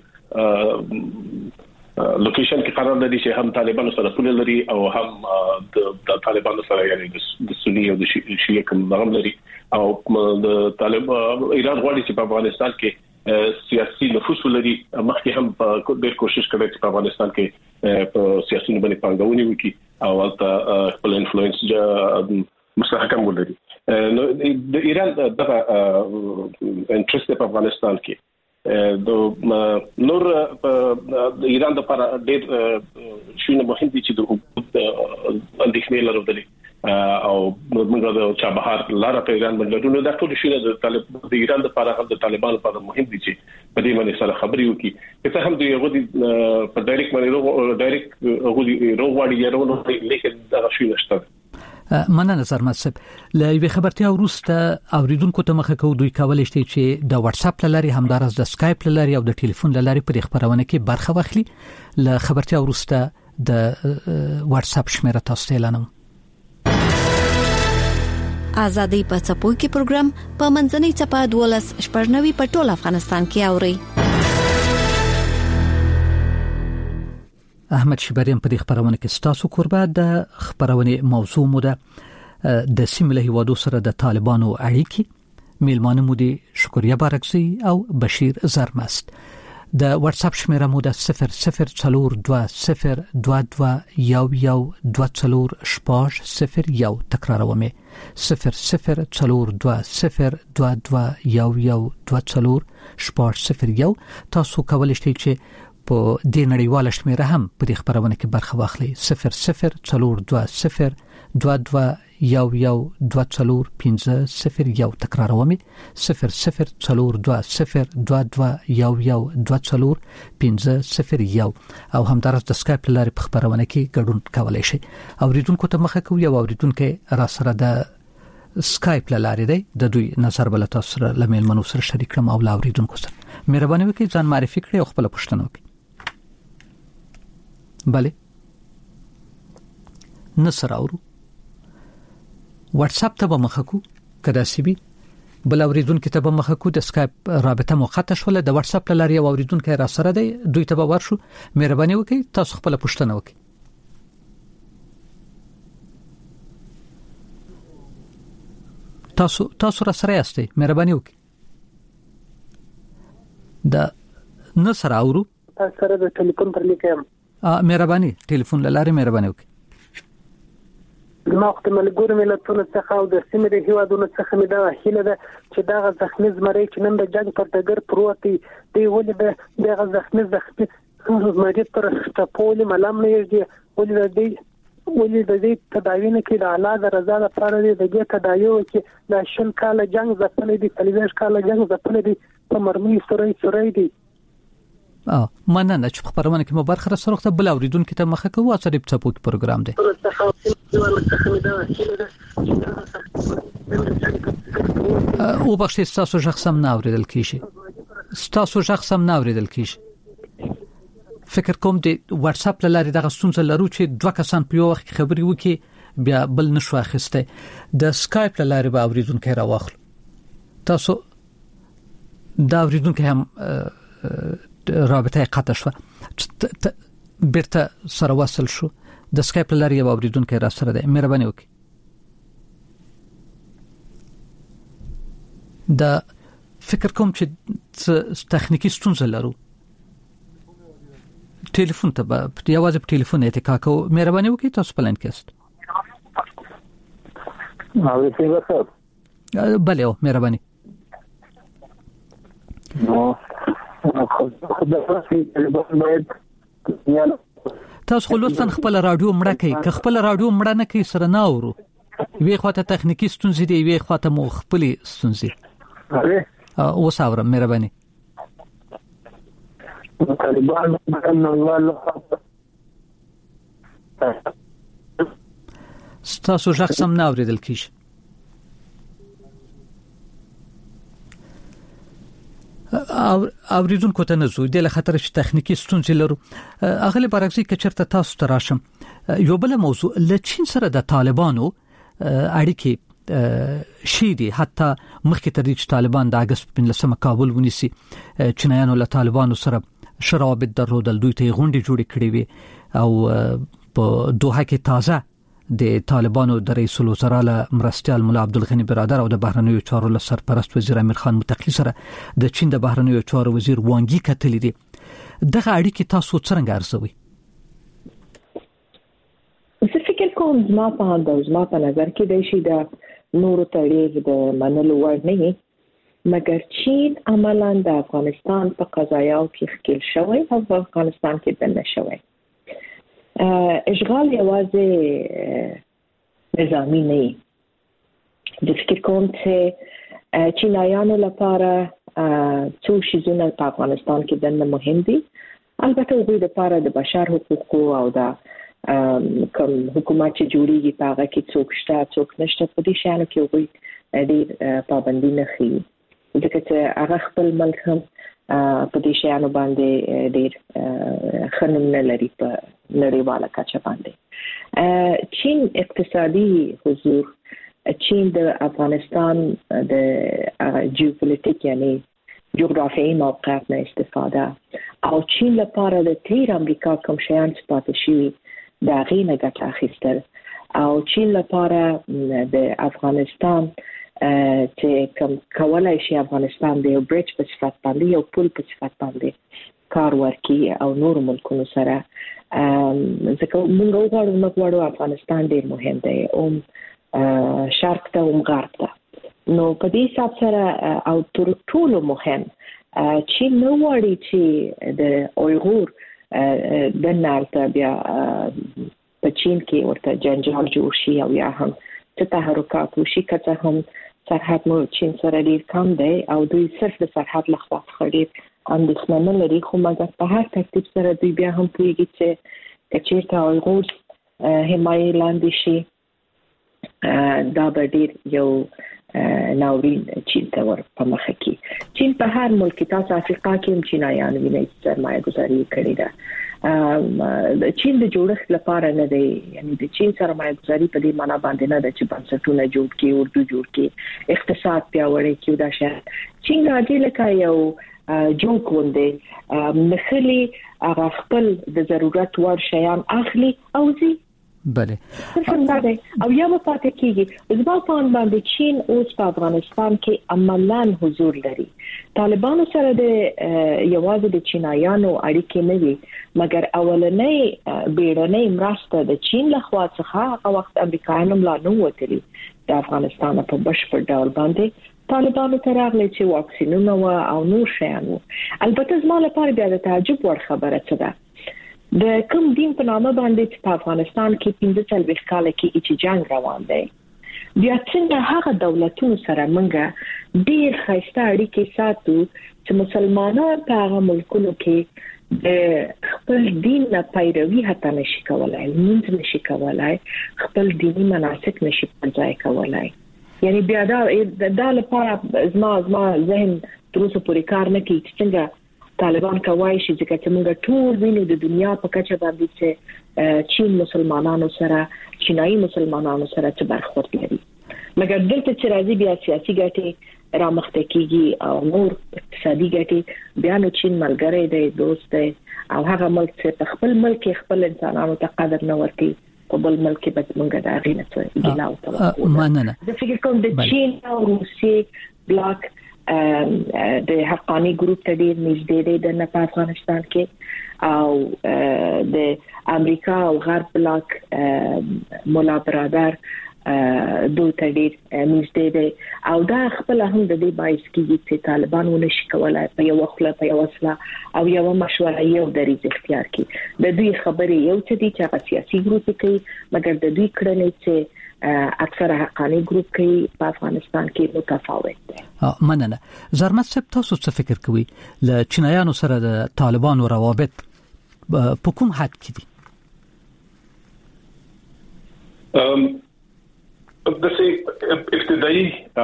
Speaker 6: لوکیشن کې قرار لري چې هم طالبانو سره پوله لري او هم د طالبانو سره یعنی د سنی او د شیعه کوم نظام لري او د طالب ایران غواړي چې په افغانستان کې سیاسي نفوذ ولري. مخکې هم په ډېر کوشش کوي چې په افغانستان کې په سیاسي باندې پانګونې وکړي او البته خپل انفلوئنس مستحکم ولري. نو د ایران دغه انټرست په افغانستان کې د نور د ایران د لپاره ډېر شونه مهم دي چې د اندېښنې لري او موږ د چابهار لاره په ایران باندې نو دا ټول شونه د طالب د ایران د لپاره د طالبانو لپاره مهم دي چې په دې باندې سره خبرې وکړي. که هم دوی هغه په ډایرکټ باندې ډایرکټ هغه روغواړي یا نو لیکن دا شونه شته.
Speaker 4: مننه زرمت صاحب. له یوې خبرتیا وروسته اوریدونکو ته مخه کوو دوی کولای شي چې د واتس اپ لاري همدارس د اسکایپ لاري او د ټلیفون لاري په خبرونه کې برخه واخلي. له خبرتیا وروسته د واتس اپ شمیره تاسو ته اعلانوم.
Speaker 3: آزادۍ په څپو کې پروګرام په منځنۍ چپه دولس شپږنوي په ټول افغانستان کې اوري.
Speaker 4: احمد شبریم په دې خبرونه کې ستاسو قربا د خبرونه موضوع مو ده د سیمه له هیوادو سره د طالبانو اړیکې. میلمانه مو دي شکریا بارکزی او بشیر زرمست. د واتس اپ شمیره مو ده صفر صفر څلور دوه صفر دوه دوه یو یو دوه څلور شپږ صفر یو. تکراروم صفر صفر څلور دوه صفر دوه دوه یو یو دوه څلور شپږ صفر یو. تاسو کولای شئ چې په دې نړیواله شمیره هم په دې خبرونه کې برخه واخلئ. صفر صفر څلور دوه صفر دوه دوه یو یو دوه څلور پنځه صفر یو. تکراروم صفر صفر څلور دوه صفر دوه دوه یو یو دوه څلور پنځه صفر یو. او همدارس د اسکایپ لارې په خبرونه کې ګډون کولای شئ. اوریدونکو ته مخه کوي او اوریدونکو را سره د اسکایپ لارې دی د دوی نظر بل تاسو سره لمل منو سره شریک کړم او اوریدونکو سره مهرباني وکړئ ځان معرفي کړئ او خپل پوښتنه وکړئ. بله نصر اورو واتس اپ ته مخکو کدا سی بي بل اوریدونکو ته مخکو د اسکایپ رابطه موقته شول د واتس اپ لاري اوریدونکو را سره دی دوی ته ورشو مهرباني وکړئ تاسو خپل پوښتنه وکړئ تاسو تاسو را سره یاستئ مهرباني وکړئ د نصر اورو
Speaker 7: تاسو سره د ټلیفون پر لیکم
Speaker 4: ا مهرباني ټلیفون لاره مهرباني وکړئ
Speaker 7: ما وخت ملګرو ملتونو څخه او د سیمې د هیوادونو څخه مې دا هیله ده چې دا زخمي زمري چې نن د جنگ پر ډګر پروت دی دی ولې د دغه زخمي زخمي زمري پر ټاپول ملام نه یږي ولې د دې ولې د دې تداوی نه کې د اعلی درجه لپاره د دې تداوی کې د شل کال جنگ ځپلې دي تلويش کال جنگ ځپلې دي په مرمي سوري سوري دي
Speaker 4: اه مننه چې خبرونه کې مو برخه سره وخت بل اوریدونکو ته مخه کوو چې په سپوک پروګرام دی او بخښه تاسو شخصم نه اوریدل کیږي تاسو شخصم نه اوریدل کیږي فکر کوم د واتس اپ لاري دغه ستونزه لرو چې دوه کسان په یو وخت خبري وکي بیا بل نشو اخیسته د اسکایپ لاري به اوریدونکو راوخل تاسو دا اوریدونکو هم رابطه قطع شو بیرته سره وصل شو د اسکایپ لاري به اوریدونکو را سره ده مهرباني وکړئ دا فکر کوم چې تخنیکی ستونزه لرو ټلیفون ته په یوازې په ټلیفون اتکا کو مهرباني وکړئ تاسو پلان کېست
Speaker 7: او څه وکړ
Speaker 4: بله او مهرباني
Speaker 7: نو
Speaker 4: تاسو خو لطفاً خپل رادیو مړه کړئ که خپل رادیو مړه نه کړئ سره نه اورو وی خواته تخنیکی ستونزې دی وی خواته مو خپل ستونزې او ساوره مهرباني
Speaker 7: طالبان ان الله
Speaker 4: تاسو شخصم نه اوریدل کیږي او اوریدونکو ته نزو د خطر چې تخنیکی ستونزې لرو اغلی برعکس کې چرته تاسو تراشم یو بل موضوع لچین سره د طالبانو اړیکې شي دي حتی مخکې تر دې چې طالبان د اگست په لسمه کابل ونیسي چینایانو له طالبانو سره شرابت درلودل دوی ته غونډې جوړې کړې وي او په دوحه کې تازه د طالبانو د رئیس الوزرا له مرستيال مولا عبدالغنی برادر او د بهرنیو چارو له سرپرست وزیر امیر خان متقی سره د چین د بهرنیو چارو وزیر وانګي کتلې دي دغه اړیکې تاسو څنګه ارزوي
Speaker 5: زه فکر کوم ما په انداز ما په نظر کې د شي د نورو تړي د منلو وړ نه مګر چین عملاً د افغانستان په قضایاو کې ښکیل شوی او په افغانستان کې دنه شوی اشغال یوازې نظامی نه د فکر کوم چې چینایانو لپاره څو شیزونه په افغانستان کې دنه مهم دي البته دوی لپاره د بشر حقوقو او د کوم حکومت چې جوړیږي په هغه کې څوک شته څوک نشته په دې شانو کې دوی ډېر پابندي نه خي ځکه چې هغه خپل ملک هم په دې شانو باندې ډېر خنم نه لري په نړیواله کچه باندې چین اقتصادي حضور چین د افغانستان د جیوپولیټیک یعنی جغرافیایي موقعیت نه استفاده او چین لپاره د تیر امریکا کوم شیان پاتې شي دا غینه ګټه اخیستل او چین لپاره د افغانستان چې کوم کولای شي افغانستان د یو برج په صفت باندې یو پل په صفت باندې کار ورکړي او نور ملکونو سره ځکه موږ وګورو نو وګورو افغانستان ډېر مهم دی او شرق ته او غرب ته نو په دې حساب سره او تر ټولو مهم چې نو وړي چې د اویغور د نارته بیا په چین کې ورته جنجال جوړ شي او یا هم څه تحرکات وشي کته هم سرحد مو چین سره ډیر کم دی او دوی صرف د سرحد لخوا خړې اندېښنه نه لري خو مګر په هر ترتیب سره دوی بیا هم پوهیږي چې کچېرته اویغور حمایه لاندې شي دا به ډیر یو ناورین چین ته ور په مخه کې چین په هر ملک تاسو افریقا کې هم چینایان ویني سرمایه گذاري کړې ده د چین د جوړښت لپاره نه دی، یعنی د چین سرمایه گذاري په دې معنی باندې نه ده چې بنسټونه جوړ کړي، اردو جوړ کړي، اقتصاد پیاوړی کړي. دا شی چین راځي لکه یو جوک وندي مثلی هغه خپل د ضرورت وړ شیان اخلي او زی
Speaker 4: بله
Speaker 5: څنګه او یا په پاتې کېږي. زما په اند باندې چین اوس په افغانستان کې عملاً حضور لري. طالبانو سره د یوازې د چینایانو اړیکې نه وي، مګر اولنۍ بیړنۍ مرسته د چین لخوا څخه هغه وخت امریکایانو لا نو وتلی د افغانستان په بشپړ ډول باندې طالبانو ته راغلي چې واکسینونه او نور شیان وو. البته زما لپاره بیا د تعجب وړ خبره څه ده، د کوم دین په نامه باندې په افغانستان کې پنځه څلوېښت کال کې چې جنگ روان دی، بیا څنګه هغه دولتونو سره موږ ډېر ښایسته اړیکې ساتو چې مسلمانان په هغه ملکونو کې د خپل دین نه پیروي حتی نشي کولای، لمونځ نشي کولای، خپل دینی مناسک نشي پرځای کولای. یعنی بیا دا د لپاره زما زما ذهن تر اوسه پورې کار نه کوي چې څنګه طالبان کوي چې چې موږ ټول وینو د دنیا په کچه باندې چې چین مسلمانانو سره چینایي مسلمانانو سره څه برخورد لري، مګر دلته چې راځي بیا سیاسي ګټې رامخته کیږي او نور اقتصادي ګټې، بیا نو چین ملګری دی، دوست دی، او هغه ملک چې په خپل ملک خپل انسانانو ته قدر نه ورکوي، په بل ملک کې به موږ دا غینه څه ګیلاو ته
Speaker 4: مننه.
Speaker 5: زه فکر کوم د چین او روسیې بلاک د حقانی ګروپ ته ډیر نږدې دی د نه افغانستان کې، او د امریکا او غرب بلاک مولا برادر دوی ته ډیر نږدې دی، او دا خپل هم د دې باعث کیږي چې طالبان ونشي کولای په یو وخت په یو وسله او یو مشوره یو دریځ اختیار کړي. د دوی خبرې یو څه دي چې هغه سیاسي ګروپ کوي، مګر د دوی کړنې چې اکثر حقانی ګروپ کې په افغانستان کې متفاوت دي.
Speaker 4: مننه. زرمت صاحب تاسو څه فکر کوئ ل چینایانو سره د طالبانو روابط په کوم حد کې دي؟
Speaker 6: ام د سي ابتدایي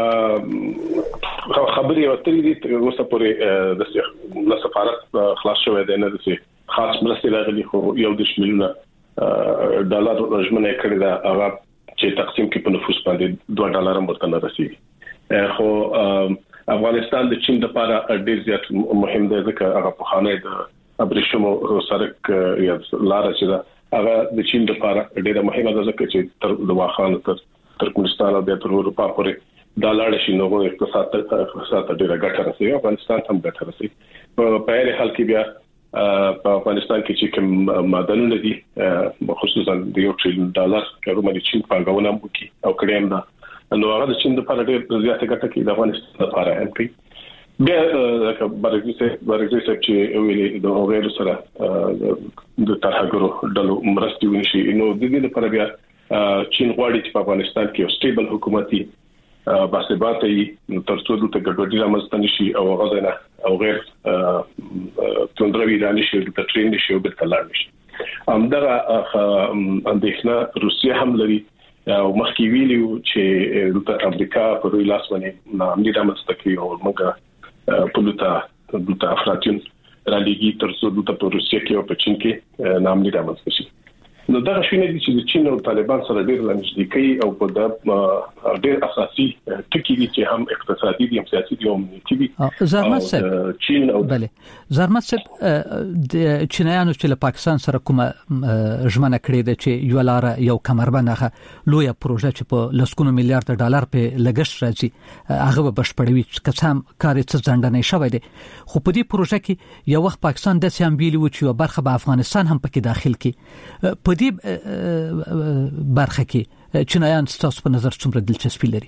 Speaker 6: خبري ورته دي اوسه پورې د سفارت خلاص شوی دی، نه د سي خاص مرستې راغلي، خو یو د شمیلونه ډالر رجمنه کړی دا هغه چې تقسیم کې په نفوس باندې دوه ډالر مرته نه رسیږي. خو افغانستان د چین لپاره ډېر زیات مهم دی ځکه هغه په خانه د ابریشمو سرک یا لار چې دا هغه د چین لپاره ډېر مهمه ده ځکه چې تر د واخان تر ترکمنستان او د اروپا پورې د لاړ شي نو اقتصاد ته اقتصاد ته ډېر ګټه رسوي، افغانستان هم ګټه رسوي. په هر حال کې بیا په افغانستان کې چې کوم معدنونه دي خصوصا د یو ټریلیون ډالر کارو باندې چین پانګونه وکړي او کړي هم دا نو هغه د چین لپاره ډېر زیاته ګټه کوي، د افغانستان لپاره هم کوي. بیا لکه برګریسه برګریسه چې ویلي د اوغیر سره د ترهګرو ډلو مرستې ونشي، نو د دې لپاره بیا چین غواړي چې په افغانستان کې یو سټیبل حکومتي باثباته وي تر څو د ګډوډۍ رامنځته نشي او غزنه او غیر توندروي رانه شي د ټرین نشي او د کلار نشي. همدغه اندېښنه روسیا هم لري او مخکې ویلو چې د امریکا په روی لاس باندې نامني رامنځته کوي او موږ په لوتا د افراطیون را لګي تر څو د روسیا کې او په چین کې نامني رامنځته شي. نو دا شونه دي چې چین او طالبان سره ډېر لنډ کوي او په د ډېر اساسي ټکي دي چې هم اقتصادي دي هم سیاسي دي هم امنیتي دي.
Speaker 4: زرمت صاحب
Speaker 6: چین او
Speaker 4: بله زرمت صاحب د چینایانو چې له پاکستان سره کومه ژمنه کړې ده چې یو لار یو کمربند لویه پروژه چې په لسکونو میلیارډ ډالر په لګښت راځي هغه بشپړوي چې کسام کار څه ځندنې شوی دی، خو په دې پروژه کې یو وخت پاکستان د سیام ویلي و چې برخه به افغانستان هم پکې داخل کی. په دې برخه کې چینایان ستاسو په نظر څومره دلچسپي لري؟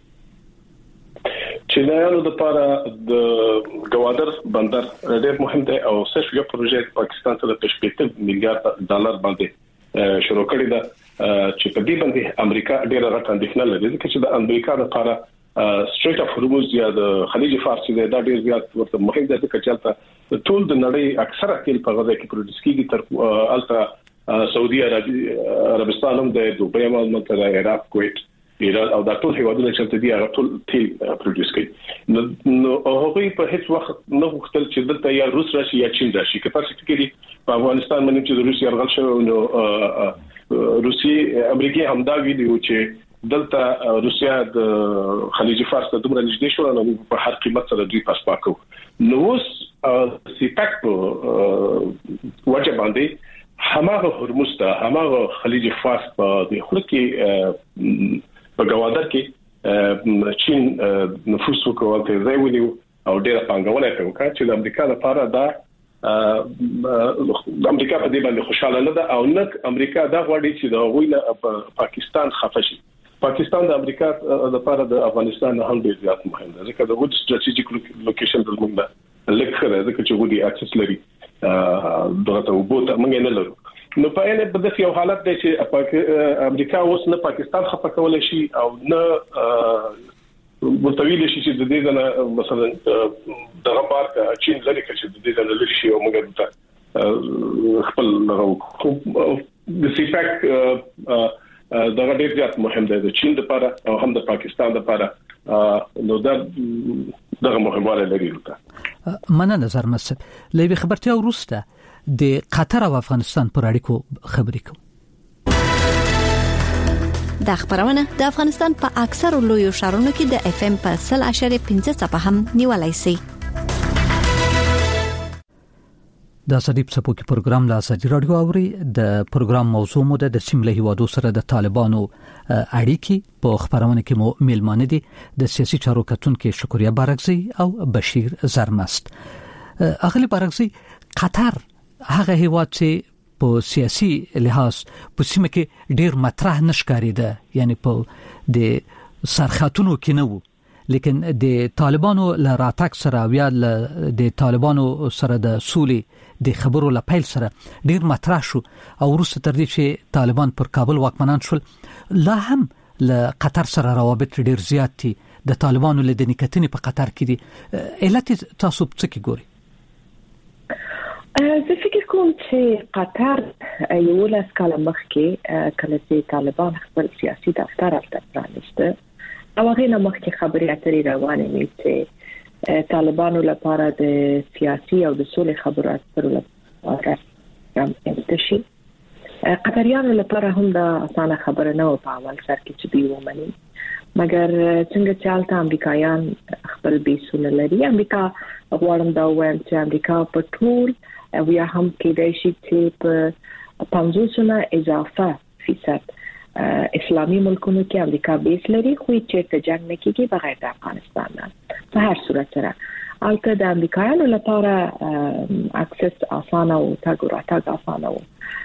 Speaker 6: چینایانو لپاره د ګوادر بندر ډېر مهم دی او صرف یو پروژه پاکستان سره په شپږ میلیارډ ډالر باندې شروع کړی دا چې په دې باندې امریکا ډېر راټ اندېښنه لري ځکه چې د امریکا لپاره سټریټ اف هورموز یا د خلیج فارس دا ډېر زیات ورته مهم دی ځکه چې ټول د نړۍ اکثره تیل په غزا کې پروډوس کیږي تر الته سعودي عربستان هم د دوبۍ هم د عراق کویت ایران او دا ټول هیوادونه چې د دې هغه ټول تیل پروډوس کوي نو هغه په هیڅ وخت نه وختل چې دلته یا روس راشي یا چین راشي که تاسو فکرې په افغانستان باندې چې د روسي یرغل شوی نو روسي امریکای همدا ویډیو چې دلته روسیا د خلیج فارس ته دومره نږدې شو نو په هر قیمت سره دوی پاس پاکو نو اوس سیپاک په وجه باندې هماغه هرمز ته هماغه خلیج فارس په د خلکې په ګوادر کې چین نفوذ وکړ ته ځای ونیو او ډېر پانګونه وکړه چې د امریکا لپاره دا د امریکا په دې باندې خوشاله نه ده او نه امریکا دا غواړي چې د غوښنه پاکستان خفه شي پاکستان د امریکا لپاره د افغانستان نه هم ډېر زیات مهم ده ځکه د غوډ ستراتیژیک لوکیشن د موږ نه لکه ځکه چې غوډي اکسس لري دغه ته وبوت موږ نه لرو نو په اړه په داسې یو حالت دی چې امریکا اوس نه پاکستان خپه کولای شي او نه متویل شي چې د دې ځنه مثلا دغه پارک چین لري چې د دې ځنه لري شي او موږ ته خپل خو د سیپاک دغه ډېر زیات مهم دی د چین لپاره او هم د پاکستان لپاره نو دا دغه مهمواله لري ورته
Speaker 4: مننه نظر مسب لوي خبرتي وروسته د قطر او افغانستان پر اړیکو خبرې کوم
Speaker 3: د خبرونه د افغانستان په اکثر لوی شهرونو کې د اف ام په صفر اشاریه پنځه صفه هم نیولای شي
Speaker 4: د صدیب سپوکی پروګرام لا سړي رادیو اوري د پروګرام موضوع مو د سیمه هیوادو سره د طالبانو اړیکې په خبرونه کې مو میلمانه دي د سیاسي چارو کتونکو شکریا بارکزی او بشیر زرمست اغلی بارکزی قطر هغه هیواد چې په سیاسي لحاظ په سیمه کې ډیر مطرح نشکاریده یعنی په د سرخاتونو کې نه وو لیکن د طالبانو له راتګ سره بیا د طالبانو سره د سولې د خبرو له پیل سره ډیر مطرح شو او وروسته تر دې چې طالبان پر کابل واکمنان شول لا هم له قطر سره روابط ډیر زیات دي د طالبانو له دنیکتنې په قطر کې دي علت تاسو څه کې ګوري
Speaker 5: زه فکر کوم چې قطر یو لاس کاله مخکې کله چې طالبان خپل سیاسي دفتر هلته پرانیسته او هغه نه مخکې خبرې اترې روانې وې چې طالبانو لپاره د سیاسي او د سولې خبرو اترو لپاره امتشي قطریانو لپاره هم دا اسانه خبره نه و په اول سر کې چې دوی ومني مګر څنګه چې حالت امریکایان خپل بیسونه لري امریکا غواړم دا وایم چې امریکا په ټول او یا هم کېدای شي چې په پنځوس نه اضافه فیصد اسلامي ملکونو کې امریکا بیس لري خو چې ته جنگ نه کیږي بغیر د افغانستان نه په هر صورت سره البته د امریکایانو لپاره اکسس اسانه او تاګ راتګ اسانه و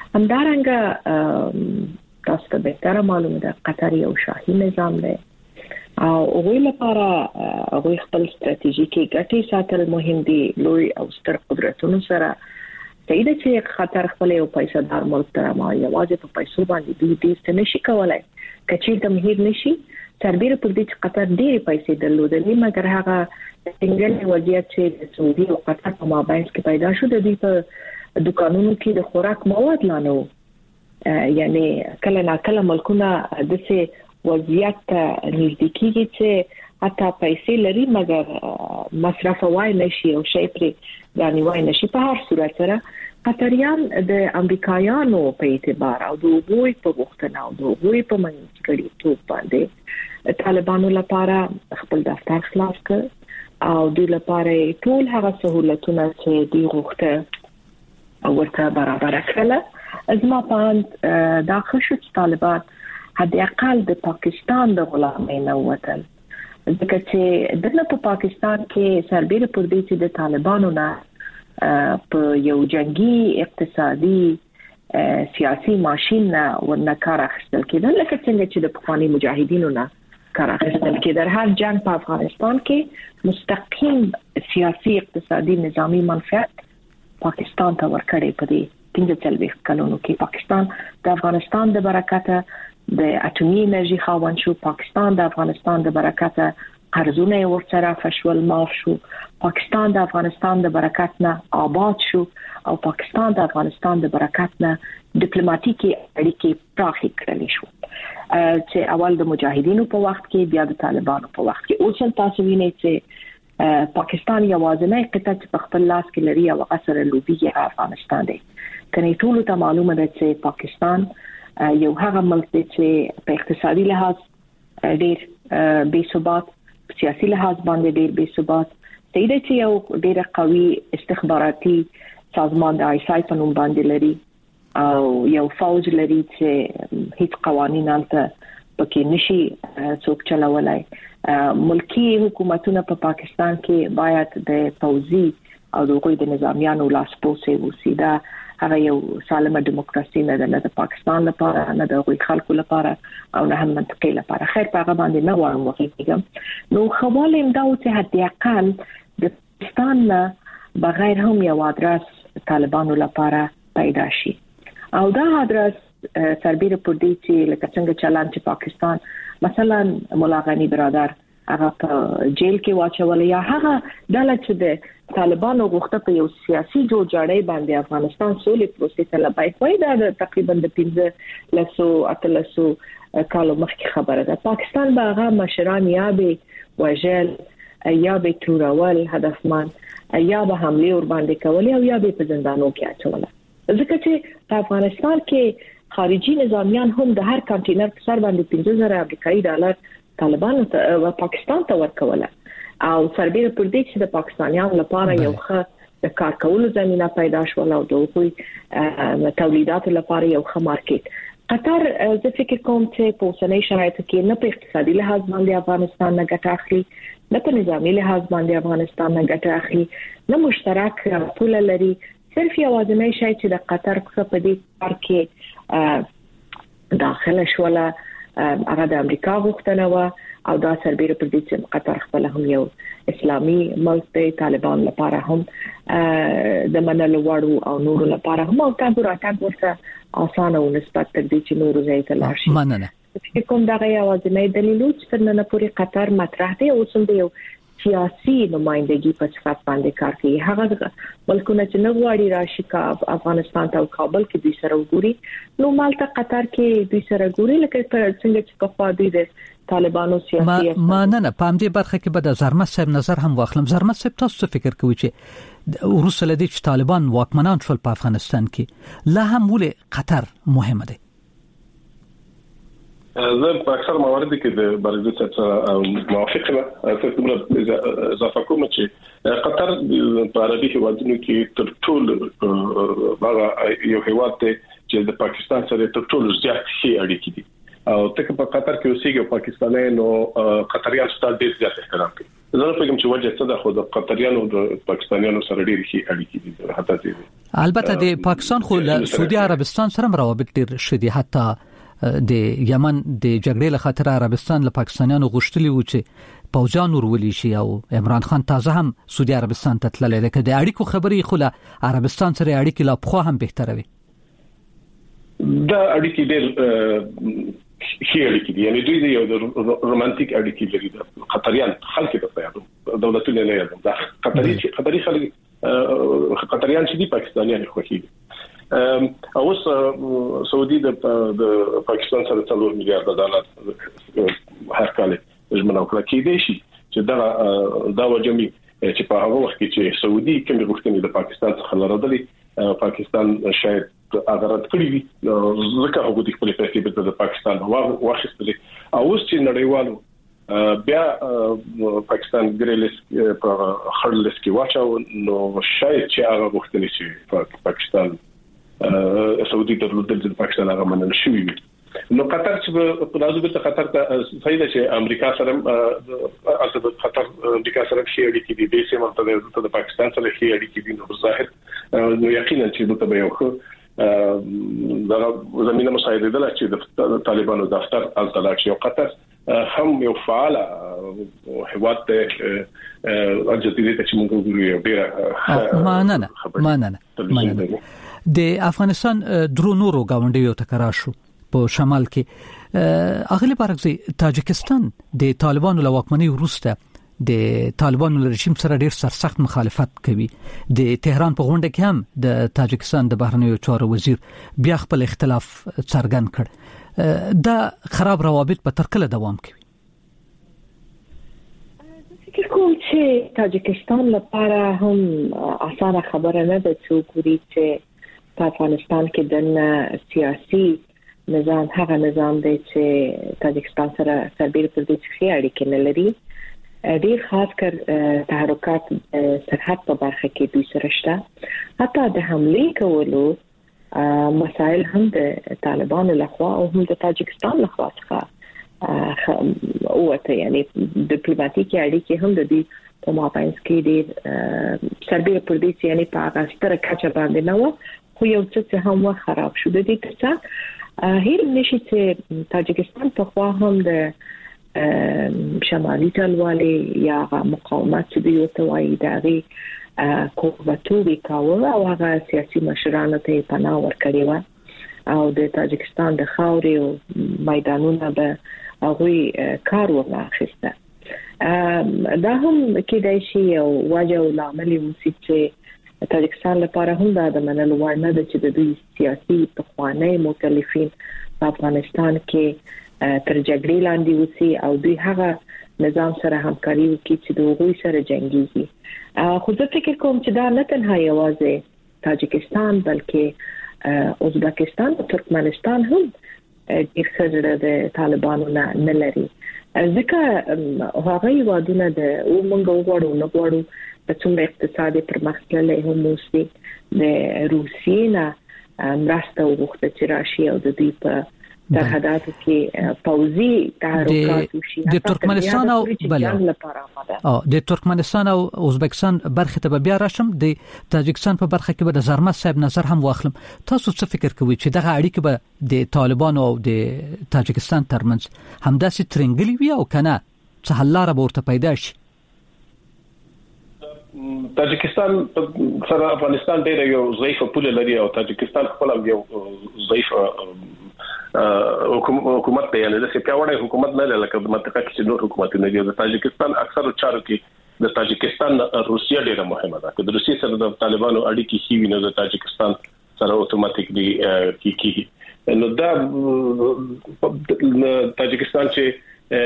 Speaker 5: همدارنګه تاسو ته به معلومه ده قطر یو شاهي نظام دی او هغوی لپاره هغوی خپل ستراتیژیکي ګټې ساتل مهم دي لوی او ستر قدرتونو سره تایید چې خطر خپل یو پیسې دار ملک تر ما یوازې په پیسو باندې دوی دې نشي کولای کچې د مهیر نشي تربیره پر دې چې قطر ډېری پیسې درلودلې مګر هغه څنګه وضعیت چې د سعودي او قطر په مابین کې پیدا شو د دې په دکانونو کې د خوراک مواد لانو یعنی کله نا کله ملکونه د څه وضعیت نږدې کېږي چې حتی پیسې لري مګر مصرف وای نشي او شی پرې یعنی وای نشي په هر صورت سره قطریان د امریکایانو په اعتبار او د وګوي په وختنا او د وګوي په منځګړي توپ باندې طالبانو لپاره خپل دفتر خلاص کړ او د لپاره ټول هغه سہولتونه چې دی غوښته او ورته برابر کړل ازما پاند دا خشوع طالبان حد اقل د پاکستان د غلامۍ نه وتل ځکه چې دغه په پاکستان کې سربېره پر دې چې د طالبانو نه په یو جنگي اقتصادي سیاسي ماشين ورنه کار اخیستل کېدل لکه څنګه چې د پخوانی مجاهدینو نه کار اخیستل کېدل هر جنگ په افغانستان کې مستقیم سیاسي اقتصادي نظامی منفعت پاکستان ته ورکړي په دې پنځه څلوېښت کلونو کې پاکستان د افغانستان د برکته د اټومي انرژي خاوند شو پاکستان د افغانستان د برکته قرضونه ورسره فشول معاف شو. پاکستان د افغانستان د برکت نه آباد شو او پاکستان د افغانستان د برکت نه ډیپلوماټیکي اړیکې پراخې کړې شو چې اول د مجاهدینو په وخت کې بیا د طالبانو په وخت کې. اوس هم تاسو وینئ چې پاکستان یوازینی قطعه چې په خپل لاس کې لري او اثر لوبي افغانستان دی. کني ټول ته معلومه ده چې پاکستان یو هغه ملک دی چې په اقتصادي لحاظ ډېر بې ثبات، سیاسي لحاظ باندې ډېر بې ثبات، د دې چې یو ډېر قوي استخباراتي سازمان د آی اس آی په نوم باندې لري او یو فوج لري چې هیڅ قوانين الته پکې نشي څوک چلولای. ملکی حکومتونه په پا پاکستان کې باید د فوزي او دغه د نظامیانو لاسپوسه وسیدا هغه یو سالمه دیموکراسي نه ده، نه د پاکستان لپاره، نه د غوي خلکو لپاره او نه هم منطقي لپاره. خیر په هغه باندې نه غواړم وغږیږم. نو خواله امدا او چې حتی اقل د پاکستان نه بغیر هم یو ادرس طالبانو لپاره پیدا شي او دا ادرس سربېره پر دې چې لکه څنګه چلان چې پاکستان مثلا مولا غنی برادر هغه په جیل کې واچول یا هغه ډله چې د طالبانو غوښته په یو سیاسي جوړجاړی باندې افغانستان سولې پروسې ته لبای کوي دا تقریبا د پنځه لسو اتلسو کالو مخکې خبره ده. پاکستان به هغه مشران یا به وجل یا به تورول هدفمن یا به حمله ور باندې کول او یا به په زندانو کې اچول. ځکه چې په افغانستان کې خارجي نظامیان هم د هر کانټینر په سر باندې پنځه زره امریکایي ډالر طالبانو ته او پاکستان ته ورکوله او سربېره پر دې چې د پاکستانیانو لپاره یو ښه د کار کولو زمينه پیدا شول او د دوی تولیداتو لپاره یو ښه مارکیټ. قطر زه فکر کوم چې په اوسنۍ شرایطو کې نه په اقتصادي لحاظ باندې افغانستان نه ګټه اخلي، نه په نظامی لحاظ باندې افغانستان نه ګټه اخلي، نه مشترک پول لري. صرف یوازینی شی چې د قطر په دې کار کې داخله شوله هغه د امریکا غوښتنه و او دا سربېره پر دې چې قطر خپل هم یو اسلامي ملک دی، طالبان لپاره هم د منلو وړ او نور لپاره هم او تاسو راټاک ورته اسانه او نسبت تر دې چې نور ځای ته لاړ شي.
Speaker 4: مننه.
Speaker 5: چې کوم دا یوازینی دلیل چې تر نن پورې قطر مطرح دی او څنګه یو سیاسي نمائندګي په صفت باندې کار کوي. هغه ملکونه چې نه غواړي راشي کا افغانستان ته او کابل کې دوی سره وګوري، نو مالته قطر کې دوی سره ګوري لکه څنګه چې په خوا دوی د طالبانو سیاسي
Speaker 4: ما نه نه په دې برخه کې به د زرمت صاحب نظر هم واخلم. زرمت صاحب تاسو فکر کوئ چې روسله دي چې طالبان واکمنان شول په افغانستان کې لا هم ولې قطر مهمه ده؟
Speaker 6: زه په اکثر مواردو کې د برګزیت سره موافق یم. تاسو کومه اضافه کوم چې قطر په عربي هیوادونو کې تر ټولو هغه یو هیواد دی چې د پاکستان سره تر ټولو زیات ښې اړیکې دي او ته په قطر کې اوسېږي پاکستاني نو قطریان ستاسو ډېر زیات احترام کوي. زه نه فکر چې وجه څه ده خو د قطریانو د پاکستانیانو سره ډېر ښې اړیکې دي. حتی دې
Speaker 4: البته د پاکستان خو له سعودي عربستان سره روابط ډېر شدي، حتی د یمن د جګړې له خاطر عربستان له پاکستانیانو غوښتلی و چې پوځیان ورولي شي او عمران خان تازه هم سعودي عربستان ته تللی دی. که د اړیکو خبرې خو له عربستان سره اړیکې لا پخوا هم بهتره وي.
Speaker 6: دا اړیکې ډېر ښې اړیکې دي، یعنی دوی یو رومانټیک اړیکې لري. د قطریان خلک په یادو دولتونه نه یادو دا قطري قطري خلک قطریان چې دي پاکستانیان خوښي دي. اوس سعودي د پاکستان سره څلور میلیارډ ډالر هر کال ژمنه وکړه. کېدای شي چې دا دا وجمي چې په هغه وخت کې چې سعودي کوم غوښتنې د پاکستان څخه لرلې پاکستان شاید هغه رد کړی وي، ځکه هغه د خپل فیصله د پاکستان واغښتلې. او اوس چې نړیوالو بیا پاکستان ګریلس په خړلس کې واچو نو شاید چې هغه غوښتنې چې پاکستان سعودي درلودل د پاکستان هغه منل شوی وي. نو قطر چې په لازم ته قطر ته فائدہ چې امریکا سره اصل قطر امریکا سره شي اړیکې دي، به سیمه ته د پاکستان سره شي اړیکې دي. نو ظاهر نو یقینا چې د یو خو دا زمينه مساعده ده چې د طالبانو دفتر از دلاک شي او قطر هم یو فعال هیواد ته اجازه ته چې موږ وګورو ډیره
Speaker 4: ماننه ماننه ماننه د افغانستان درو نورو گاونډیو ټکرار شو په شمال کې. اغلی برعکس تاجکستان د طالبانو له واکمنۍ وروسته د طالبانو رژیم سره ډیر سرسخت مخالفت کوي. د تهران په غونډه کې هم د تاجکستان د بهرنیو چارو وزیر بیا خپل اختلاف څرګند کړ. دا خراب روابط په تر کله دوام کوي؟
Speaker 5: فکر کوم چې تاجکستان لپاره هم اسانه خبره نه ده چې وګوري چې په افغانستان کې د سیاسي نظام هغه نظام دی چې تاجکستان سره سربېره پر دې چې اړیکې نه لري. ډیر خاص کر تحرکات سرحد په برخه کې دوی سره شته. حتی د حمله کولو مسائل هم د طالبانو لخوا او هم د تاجکستان لخوا څخه اوته، یعنی ډیپلوماټیکي اړیکې هم د دې په مابینځ کې ډیر سربېره پر دې چې یعنی په هغه ستره کچه باندې نه و، خو یو څه هم خراب شو. د دې ترڅنګ هیر نشي چې تاجکستان په خوا هم د شمالي ټلوالي یا مقاومت چې دوی ته وایي دغه کوباتوي کاوه او هغه سیاسي مشرانو ته پناه ورکړي و او د تاجکستان د خاوري او میدانونو به هغه کار ورناخسته. دا هم کېدای شي او وجه او عامل وسی چې تاجکستان لپاره هم دا د منلو وړ نه ده چې د دوی سیاسي پخوانی مؤتلفین په افغانستان کې تر جګړې لاندې وسی او دوی هغه نظام سره همکاري وکړي چې د هغوی سره جنگيږي. خو زه فکر کوم چې دا نه تنها یوازې تاجکستان بلکې ازبکستان او ترکمنستان هم ډېر څه د طالبانو نه لري. ځکه هغه یوادونه د او موږ وګورو نو وګورو په څومره اقتصادي پرمختللې هم اوسي. د روسیې نه مرسته وغوښته چې راشي او د دې په سرحداتو کې پوځي تحرکات وشي.
Speaker 4: د ترکمنستان او بل او د ترکمنستان او ازبکستان برخه ته بیا راشم. د تاجکستان په برخه کې به د زرمت صاحب نظر هم واخلم. تاسو څه فکر کوئ چې دغه اړیکه به د طالبانو او د تاجکستان ترمنځ همداسې ترنګلي وي او کنه څه حل لاره به ورته پیدا شي؟
Speaker 6: تاجکستان سره افغانستان ډېر یو ضعیف پوله لري او تاجکستان خپل یو ضعیف حکومت دی، یعنی د سپیاوړی حکومت نه لکه د منطقه کې نور حکومتونه دي. د تاجکستان اکثر چارو کې د تاجکستان روسیه ډېره مهمه ده. که د روسیې سره د طالبانو اړیکې ښې وي نو د تاجکستان سره اتوماتیکلی کیږي. نو دا تاجکستان چې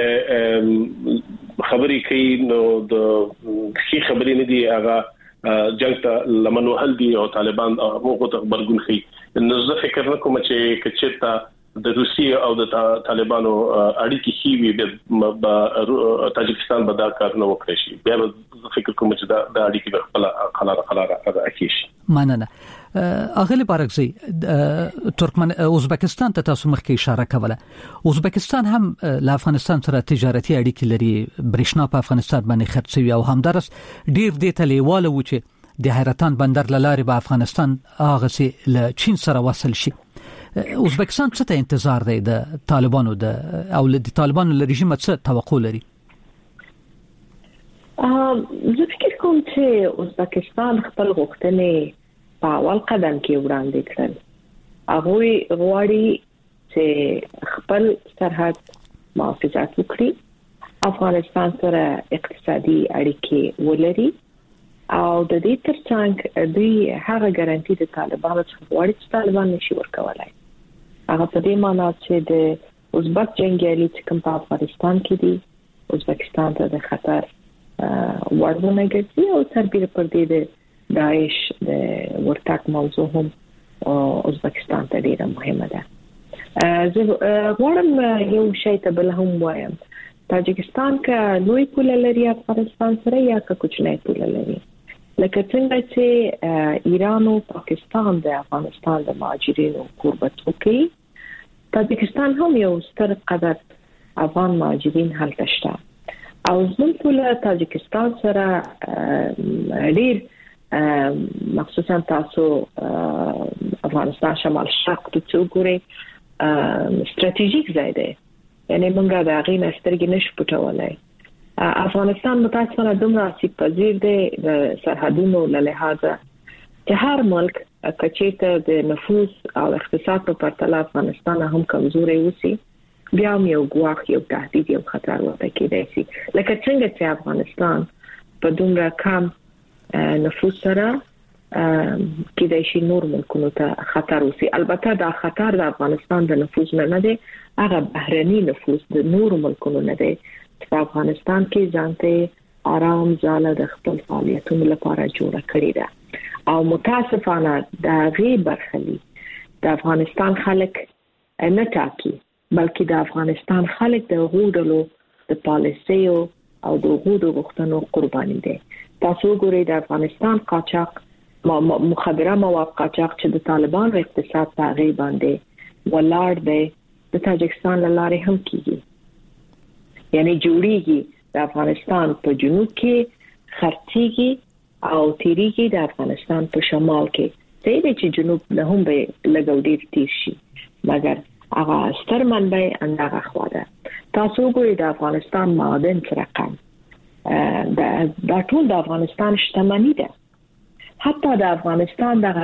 Speaker 6: خبرې کوي نو د ښې خبرې نه دي، هغه جنگ ته لمن وهل دي او طالبان هغه ته خبرګون کوي. نو زه فکر نه کوم چې کچته د روسیې او د طالبانو اړیکې ښې وي به تاجکستان به دا کار نه وکړي شي. بیا زه فکر کوم چې دا د اړیکې په خپل خلاره خلاره راځي شي.
Speaker 4: مننه. اغلی بارکزی ترکمن ازبکستان ته تاسو مخکې اشاره کوله. ازبکستان هم له افغانستان سره تجارتي اړیکې لري، برېښنا په افغانستان باندې خرڅوي او همدارس ډیر دې ته لیواله و چې د حیرتان بندر لارې به افغانستان هغه سي له چین سره وصل شي. ازبکستان څه ته انتظار دی د طالبانو د او د طالبانو له رژیم څخه توقع لري؟
Speaker 5: زه فکر کوم چې ازبکستان خپل غوښتنې په اول قدم کې وړاندې کړل. هغه غواړي چې خپل سرحد محافظت وکړي، افغانستان سره اقتصادي اړیکې ولري او د دې ترڅنګ دوی هغه ګارانټي د طالبانو څخه غواړي چې طالبان نشي ورکولای. هغه په دې معنی چې د ازبک جنگیالي چې کوم په افغانستان کې دي ازبکستان ته د خطر ورونه ګرځي او سربېره پر دې د داعش د ورتاک موضوع هم ازبکستان ته ډیره مهمه ده. زه غواړم یو شی ته بل هم وایم. تاجکستان که لوی پوله لري افغانستان سره یا که کوچنی پوله لري، لکه څنګه چې ایران او پاکستان د افغانستان د مهاجرینو کوربتو کوي، تاجکستان هم یو ستر قدر افغان مهاجرین هلته شته او زموږ پوله تاجکستان سره ډیر مخصوصا تاسو افغانستان شمال شرق ته وګورئ ستراتیژیک ځای دی، یعنی موږ د هغې نه سترګې نشو پټولی. افغانستان متاسفانه دومره آسیب پذیر دی د سرحدونو له لحاظه چې هر ملک که چېرته د نفوذ او اقتصاد په پرتله افغانستان هم کمزوری اوسي بیا یو ګواښ یو تهدید یو خطر وته کېدای شي لکه څنګه چې افغانستان په دومره کم نفوس سره کېدای شي نور ملکونو ته خطر وسی. البته دا خطر د افغانستان د نفوس نه نه دی، هغه بهرني نفوس د نور ملکونو نه دی چې افغانستان کې ځانته آرام ځاله د خپل فعالیتونو لپاره جوړه کړې ده او متاسفانه دا غي برخلي د افغانستان خلک نه ټاکي، بلکې د افغانستان خلک د غوډلو د پالیسیو او د غوډو غوښتنو قرباني دي. تاسو ګورئ د افغانستان قاچاق مخدره مواد قاچاق چې د طالبانو اقتصاد په غي باندې ولاړ دی د تاجکستان لاره هم کیږي، یعنی جوړیږي د افغانستان په جنوب کې خرڅيږي او تیریږي د افغانستان په شمال کې. دې چې جنوب له هم به لګوډیر تیر شي، مګر هغه ستر منبع اندغه خواده. تاسو ګورئ د افغانستان معادن رقم دا ټول د افغانستان شتمنۍ ده. حتی د افغانستان د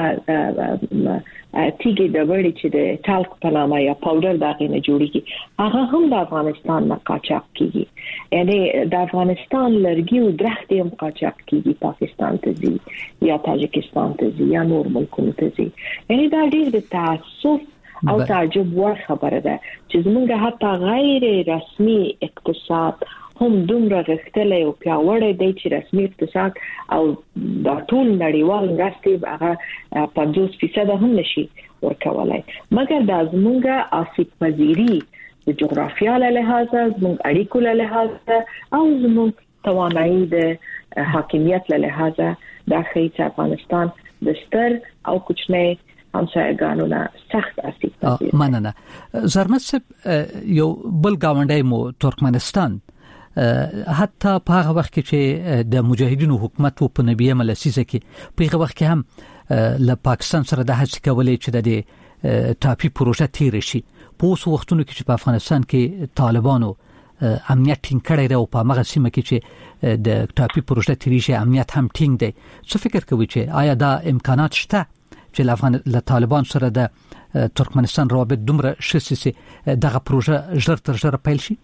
Speaker 5: تیګي د وړي چې د ټالک په نامه یا پاوډر دغه نه جوړیږي، هغه هم د افغانستان نه قاچاق کیږي. یعنی د افغانستان لرګي او درخت هم قاچاق کیږي، پاکستان ته ځي یا تاجکستان ته ځي یا نور ملکونو ته ځي. یعنی دا ډیر د تاسف او تعجب ور خبره ده چې زمونږ حتی غیر رسمي اقتصاد هم دومره غښتلې او پیاوړی دی چې رسمي اقتصاد او د ټول نړیوال مرستې هغه پنځوس فیصد هم نشي ورکولای، مګر د زمونږ آسیب پذیری د جغرافیا له لحاظه، زمونږ اړیکو له لحاظه او زمونږ توانایي د حاکمیت له لحاظه د خیت افغانستان د ستر او کوچنی همسایګانو نه سخت آسیب پذیر.
Speaker 4: مننه. زرمت صاحب، یو بل گاونډی مو ترکمنستان حتی په هغه وخت کې چې د مجاهدینو حکومت په نبیه ملسیزه کې په هغه وخت کې هم له پاکستان سره د هڅې کولې چې د ټاپي پروژه تیر شي، په اوس وختونو کې چې په افغانستان کې طالبانو امنیت ټینګ کړی دی او په هغه سیمه کې چې د ټاپي پروژه تیر شي امنیت هم ټینګ دی، څه فکر کوي چې آیا دا امکانات شته چې افغان له طالبان سره د ترکمنستان روابط دومره شسي دغه پروژه ژر تر ژره پیل شي؟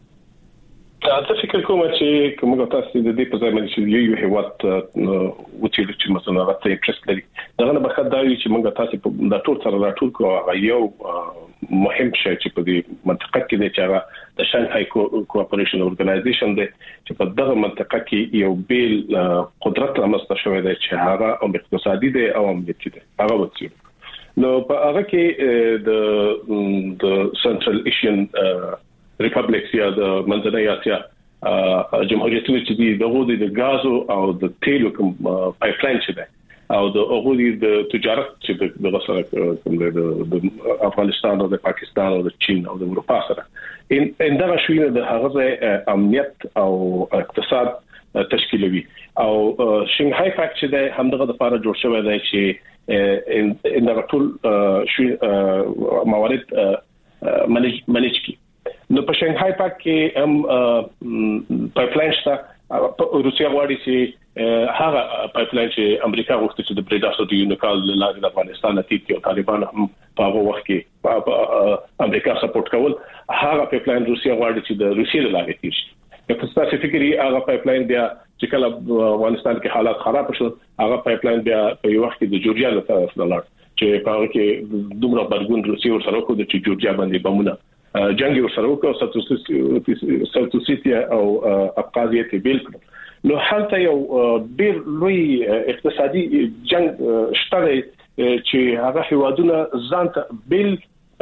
Speaker 6: زه فکر کوم چې کومه تاسو د دې په ځای باندې چې یو هیواد وچیل چې مثلا راته انټرست لري دا نه بخښه دا چې موږ تاسو په د ټول سره راټول کوو یو مهم شی چې په دې منطقه کې د چاره د شانګهای کوآپریشن اورګنایزیشن دی چې په دغه منطقه کې یو بیل قدرت رامنځته شوی دی چې هغه او اقتصادي دی او امنیتي دی. هغه وڅیر نو په هغه کې د د سنټرل ایشین ریپبلیکس یا د منځنۍ اسیا جمهوریتونه چې دي دغه د غازو او د تیلو کوم پایپلاین چې ده او د هغه د تجارت چې د سره کوم د افغانستان او د پاکستان او د چین او د اروپا سره ان ان دا شوینه د هغه امنیت او اقتصاد تشکیلوي او شنغهای پاکت چې ده همدغه د لپاره جوړ شوی دی چې ان دا ټول شوی موارد منیج منیج کی. نو په شنغهای پاک کې هم پایپلاین شته، روسیا غواړي چې هغه پایپلاین چې امریکا غوښتي چې د بریډاسو د یونیکال لارې د افغانستان ته تیو طالبان هم په هغه وخت کې امریکا سپورټ کول، هغه پایپلاین روسیا غواړي چې د روسیې لارې تیر شي. په سپیسیفیکلی هغه پایپلاین بیا چې کله افغانستان کې حالات خراب شول هغه پایپلاین بیا په یو وخت کې د جورجیا له طرف لاړ چې په هغه کې دومره برګون روسیې ور سره کوي چې جورجیا باندې بمونه جنگ ورسره وکړ، ساوتوسیتیا او ابخازیه ته بیل کړ. نو حالته یو ډیر لوی اقتصادي جنگ شته چې هغه هیوادونه ځانته بیل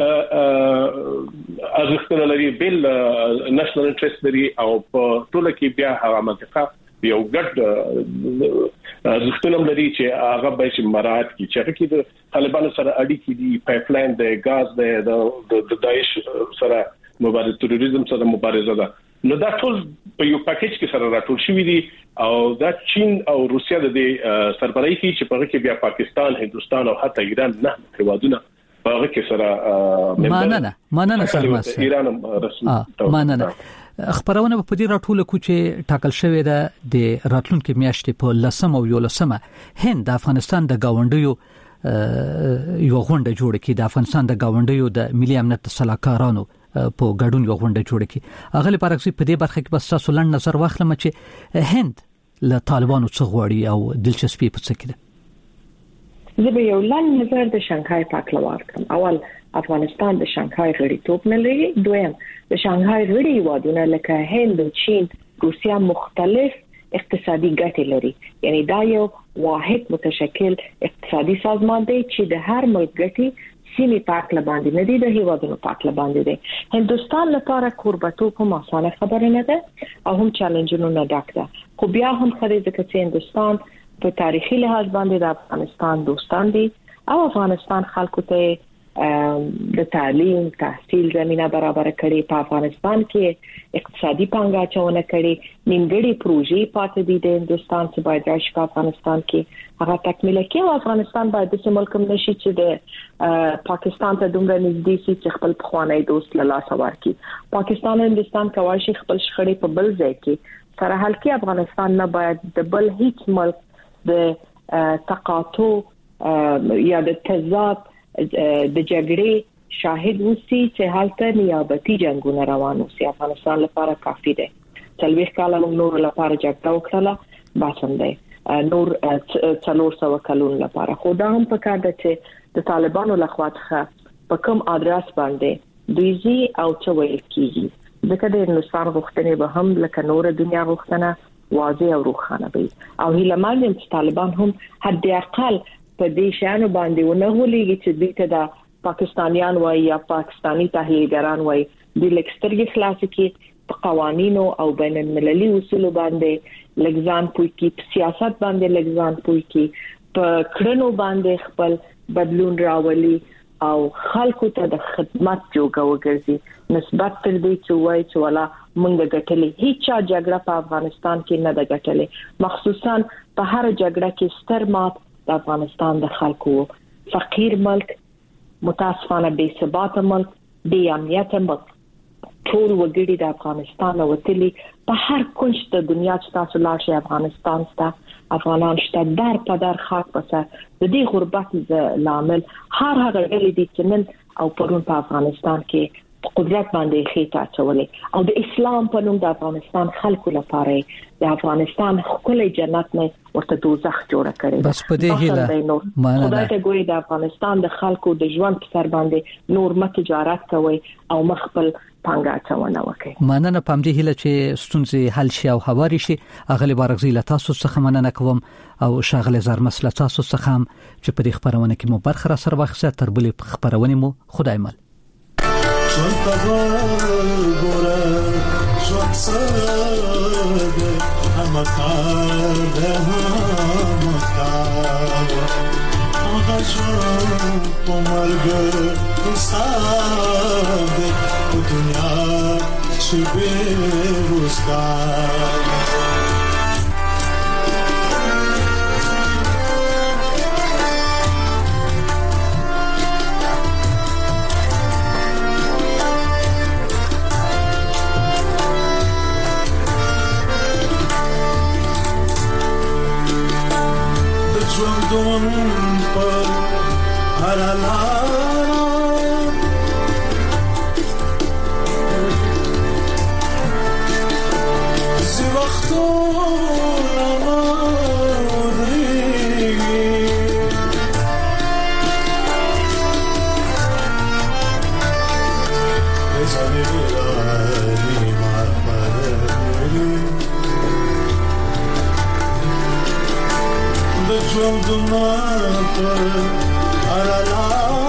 Speaker 6: ارزښتونه لري، بیل نېشنل انټرست لري او په ټوله کې بیا هغه منطقه یو ګډ ارزښتونه لري چې هغه به چې مراعات کی چې هغه کې د طالبانو سره اړیکې دي، پایپلاین د غاز د داعش سره مبارزه، تروریزم سره مبارزه ده. نو دا ټول په یو پاکیج کې سره راټول شوی دي او دا چین او روسیا د سربراهي کې چې په هغه کې بیا پاکستان، هندستان او حتی ایران نه هیوادونه په هغه کې سره
Speaker 4: مننه مننه سرمس
Speaker 6: ایران رسمي
Speaker 4: مننه. خبرونه په دې راټول کو چې ټاکل شوې ده د راتلونکو میاشتې په لسمه او یولسمه هند د افغانستان د گاونډیو یو غونډه جوړه کړي، د افغانستان د گاونډیو د ملي امنیت صلاحکارانو په ګډون یو غونډه جوړه کړي. اغه لپاره چې په دې برخه کې بس تاسو لن نظر واخلم چې هند له طالبانو څخه غواړي او دلچسپي په څه کې ده.
Speaker 5: زه به یو لن نظر د شانګهای پاکلوار کوم. اول افغانستان د شانګهای غړیتوب نه لري. دویم د شانګهای غړي هیوادونه لکه هند او چین، روسیا مختلف اقتصادي ګټې لري. یعنی دا یو واحد متشکل اقتصادي سازمان دی چې د هر ملک ګټې سیمې پاکله باندې نه دي، د هیوادونو پاکله باندې دي. هندستان لپاره قربتوب هم اسانه خبره نه ده او هم چیلنجونو نه ډک ده. خو بیا هم خري ځکه چې هندستان په تاریخي لحاظ باندې د افغانستان دوستان دي او افغانستان خلکو ته د تعلیم تحصیل زمينه برابر کړي. په افغانستان کې اقتصادي پانګه چونه کړي، نیمګړي پروژې پاتې دي د هندستان چې باید راشي په افغانستان کې هغه تکمیل کړي. او افغانستان باید د ملک نشي چې د پاکستان ته دومره نږدې شي چې خپل خوانی دوست له لاس ورکړي. پاکستان او هندستان کوي شي خپل شخړې په بل ځای کې سره حل کړي. افغانستان نه باید د بل هیڅ ملک د تقاطع یا د تضاد د جګړې شاهد وسی چې حالت نیابتي جنگونه روان وسی. افغانستان لپاره کافي ده. څلويخ کال نور لپاره جګړه وکړه باسم ده، نور څلور سو کلون لپاره. خو دا هم پکار ده چې د طالبانو لخوا څخه په کوم ادرس باندې دوی او څه ویل کیږي. ځکه د هندستان غوښتنې به هم لکه نور دنیا غوښتنه واضح او روښانه وي. او هیله مند چې طالبان هم حد اقل په دې شانو باندې ونه غولېږي چې دوی ته د پاکستانیان وای یا پاکستانی تحلیلګران وای د لکسترګي خلاص کې په قوانینو او بین المللي اصول باندې لګزان پوي کې سیاست باندې لګزان پوي کې په کړنو باندې خپل بدلون راولي او خلکو ته د خدمت جوګه وګرځي. نسبت تر دې چې وای چې ولا موږ ګټلې هیڅ جګړه په افغانستان کې نه ده ګټلې. مخصوصا په هر جګړه کې ستر مات د افغانستان د خلکو فقیر ملک، متاسفانه بے ثبات ملک، بے امنیت ملک، ټول وګړي د افغانستان او وتلی په هر کونج د دنیا چې تاسو لاړ افغانستان ته افغانان شته در په در خاک پسه د دې غربت لامل هر هغه ډلې دي چې نن او پرون په افغانستان کې قدرت باندې خېټه اچولې او د اسلام په نوم د افغانستان خلکو لپاره د افغانستان خپل جنت نه ورته دوزخ جوړ کړي.
Speaker 4: بس په دې هیله
Speaker 5: خدای ته ګوري د افغانستان د خلکو د ژوند په سر باندې نور مت تجارت کوي او مخبل پانګه اچونه وکړي.
Speaker 4: مننه پم دې هیله چې ستونزې حل شي او هواري شي. اغلی بارغزی له تاسو څخه مننه کوم او شاغله زر مسله تاسو څخه هم چې په دې خبرونه کې مو برخه را سره واخیسته. تر بلې خبرونه مو خدای مل
Speaker 8: چون تبال گوره شد سرده همه کرده همه کرده آقا جون با مرگ بسرده و دنیا چی بیروز کرده دون پر هر لار زی وقتو نمادری بزنی رانی مرمری جون دنیا پر هرالا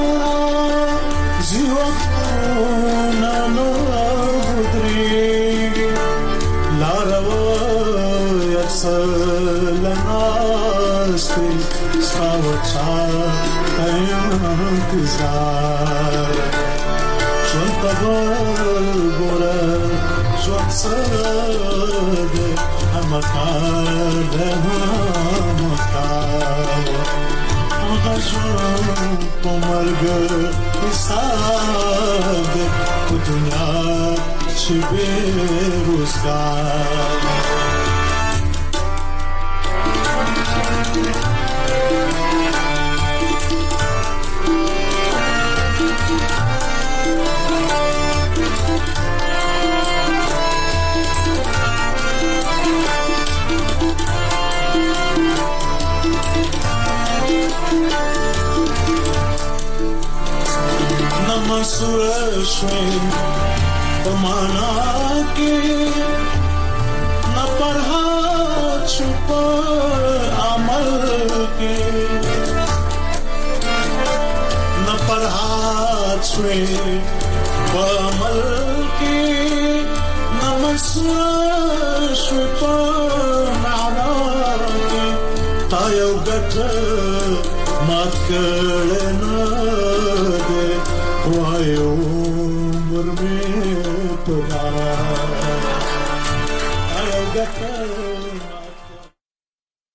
Speaker 8: زیوتنا نودری لارو یسلناستی ساوچا انتظار چون تبال گوره جوت سرده همه کرده همه آقا جون با مرگ ایستاده و دنیا چی بیروزگار مسور شوي پمانا کې نه پرهات شو په عمل کې نه پرهات شوي په عمل کې نه مسور شو په معنا کې تا یو ګټ مات کړنه دې وایو مرمه په تا یو ګټ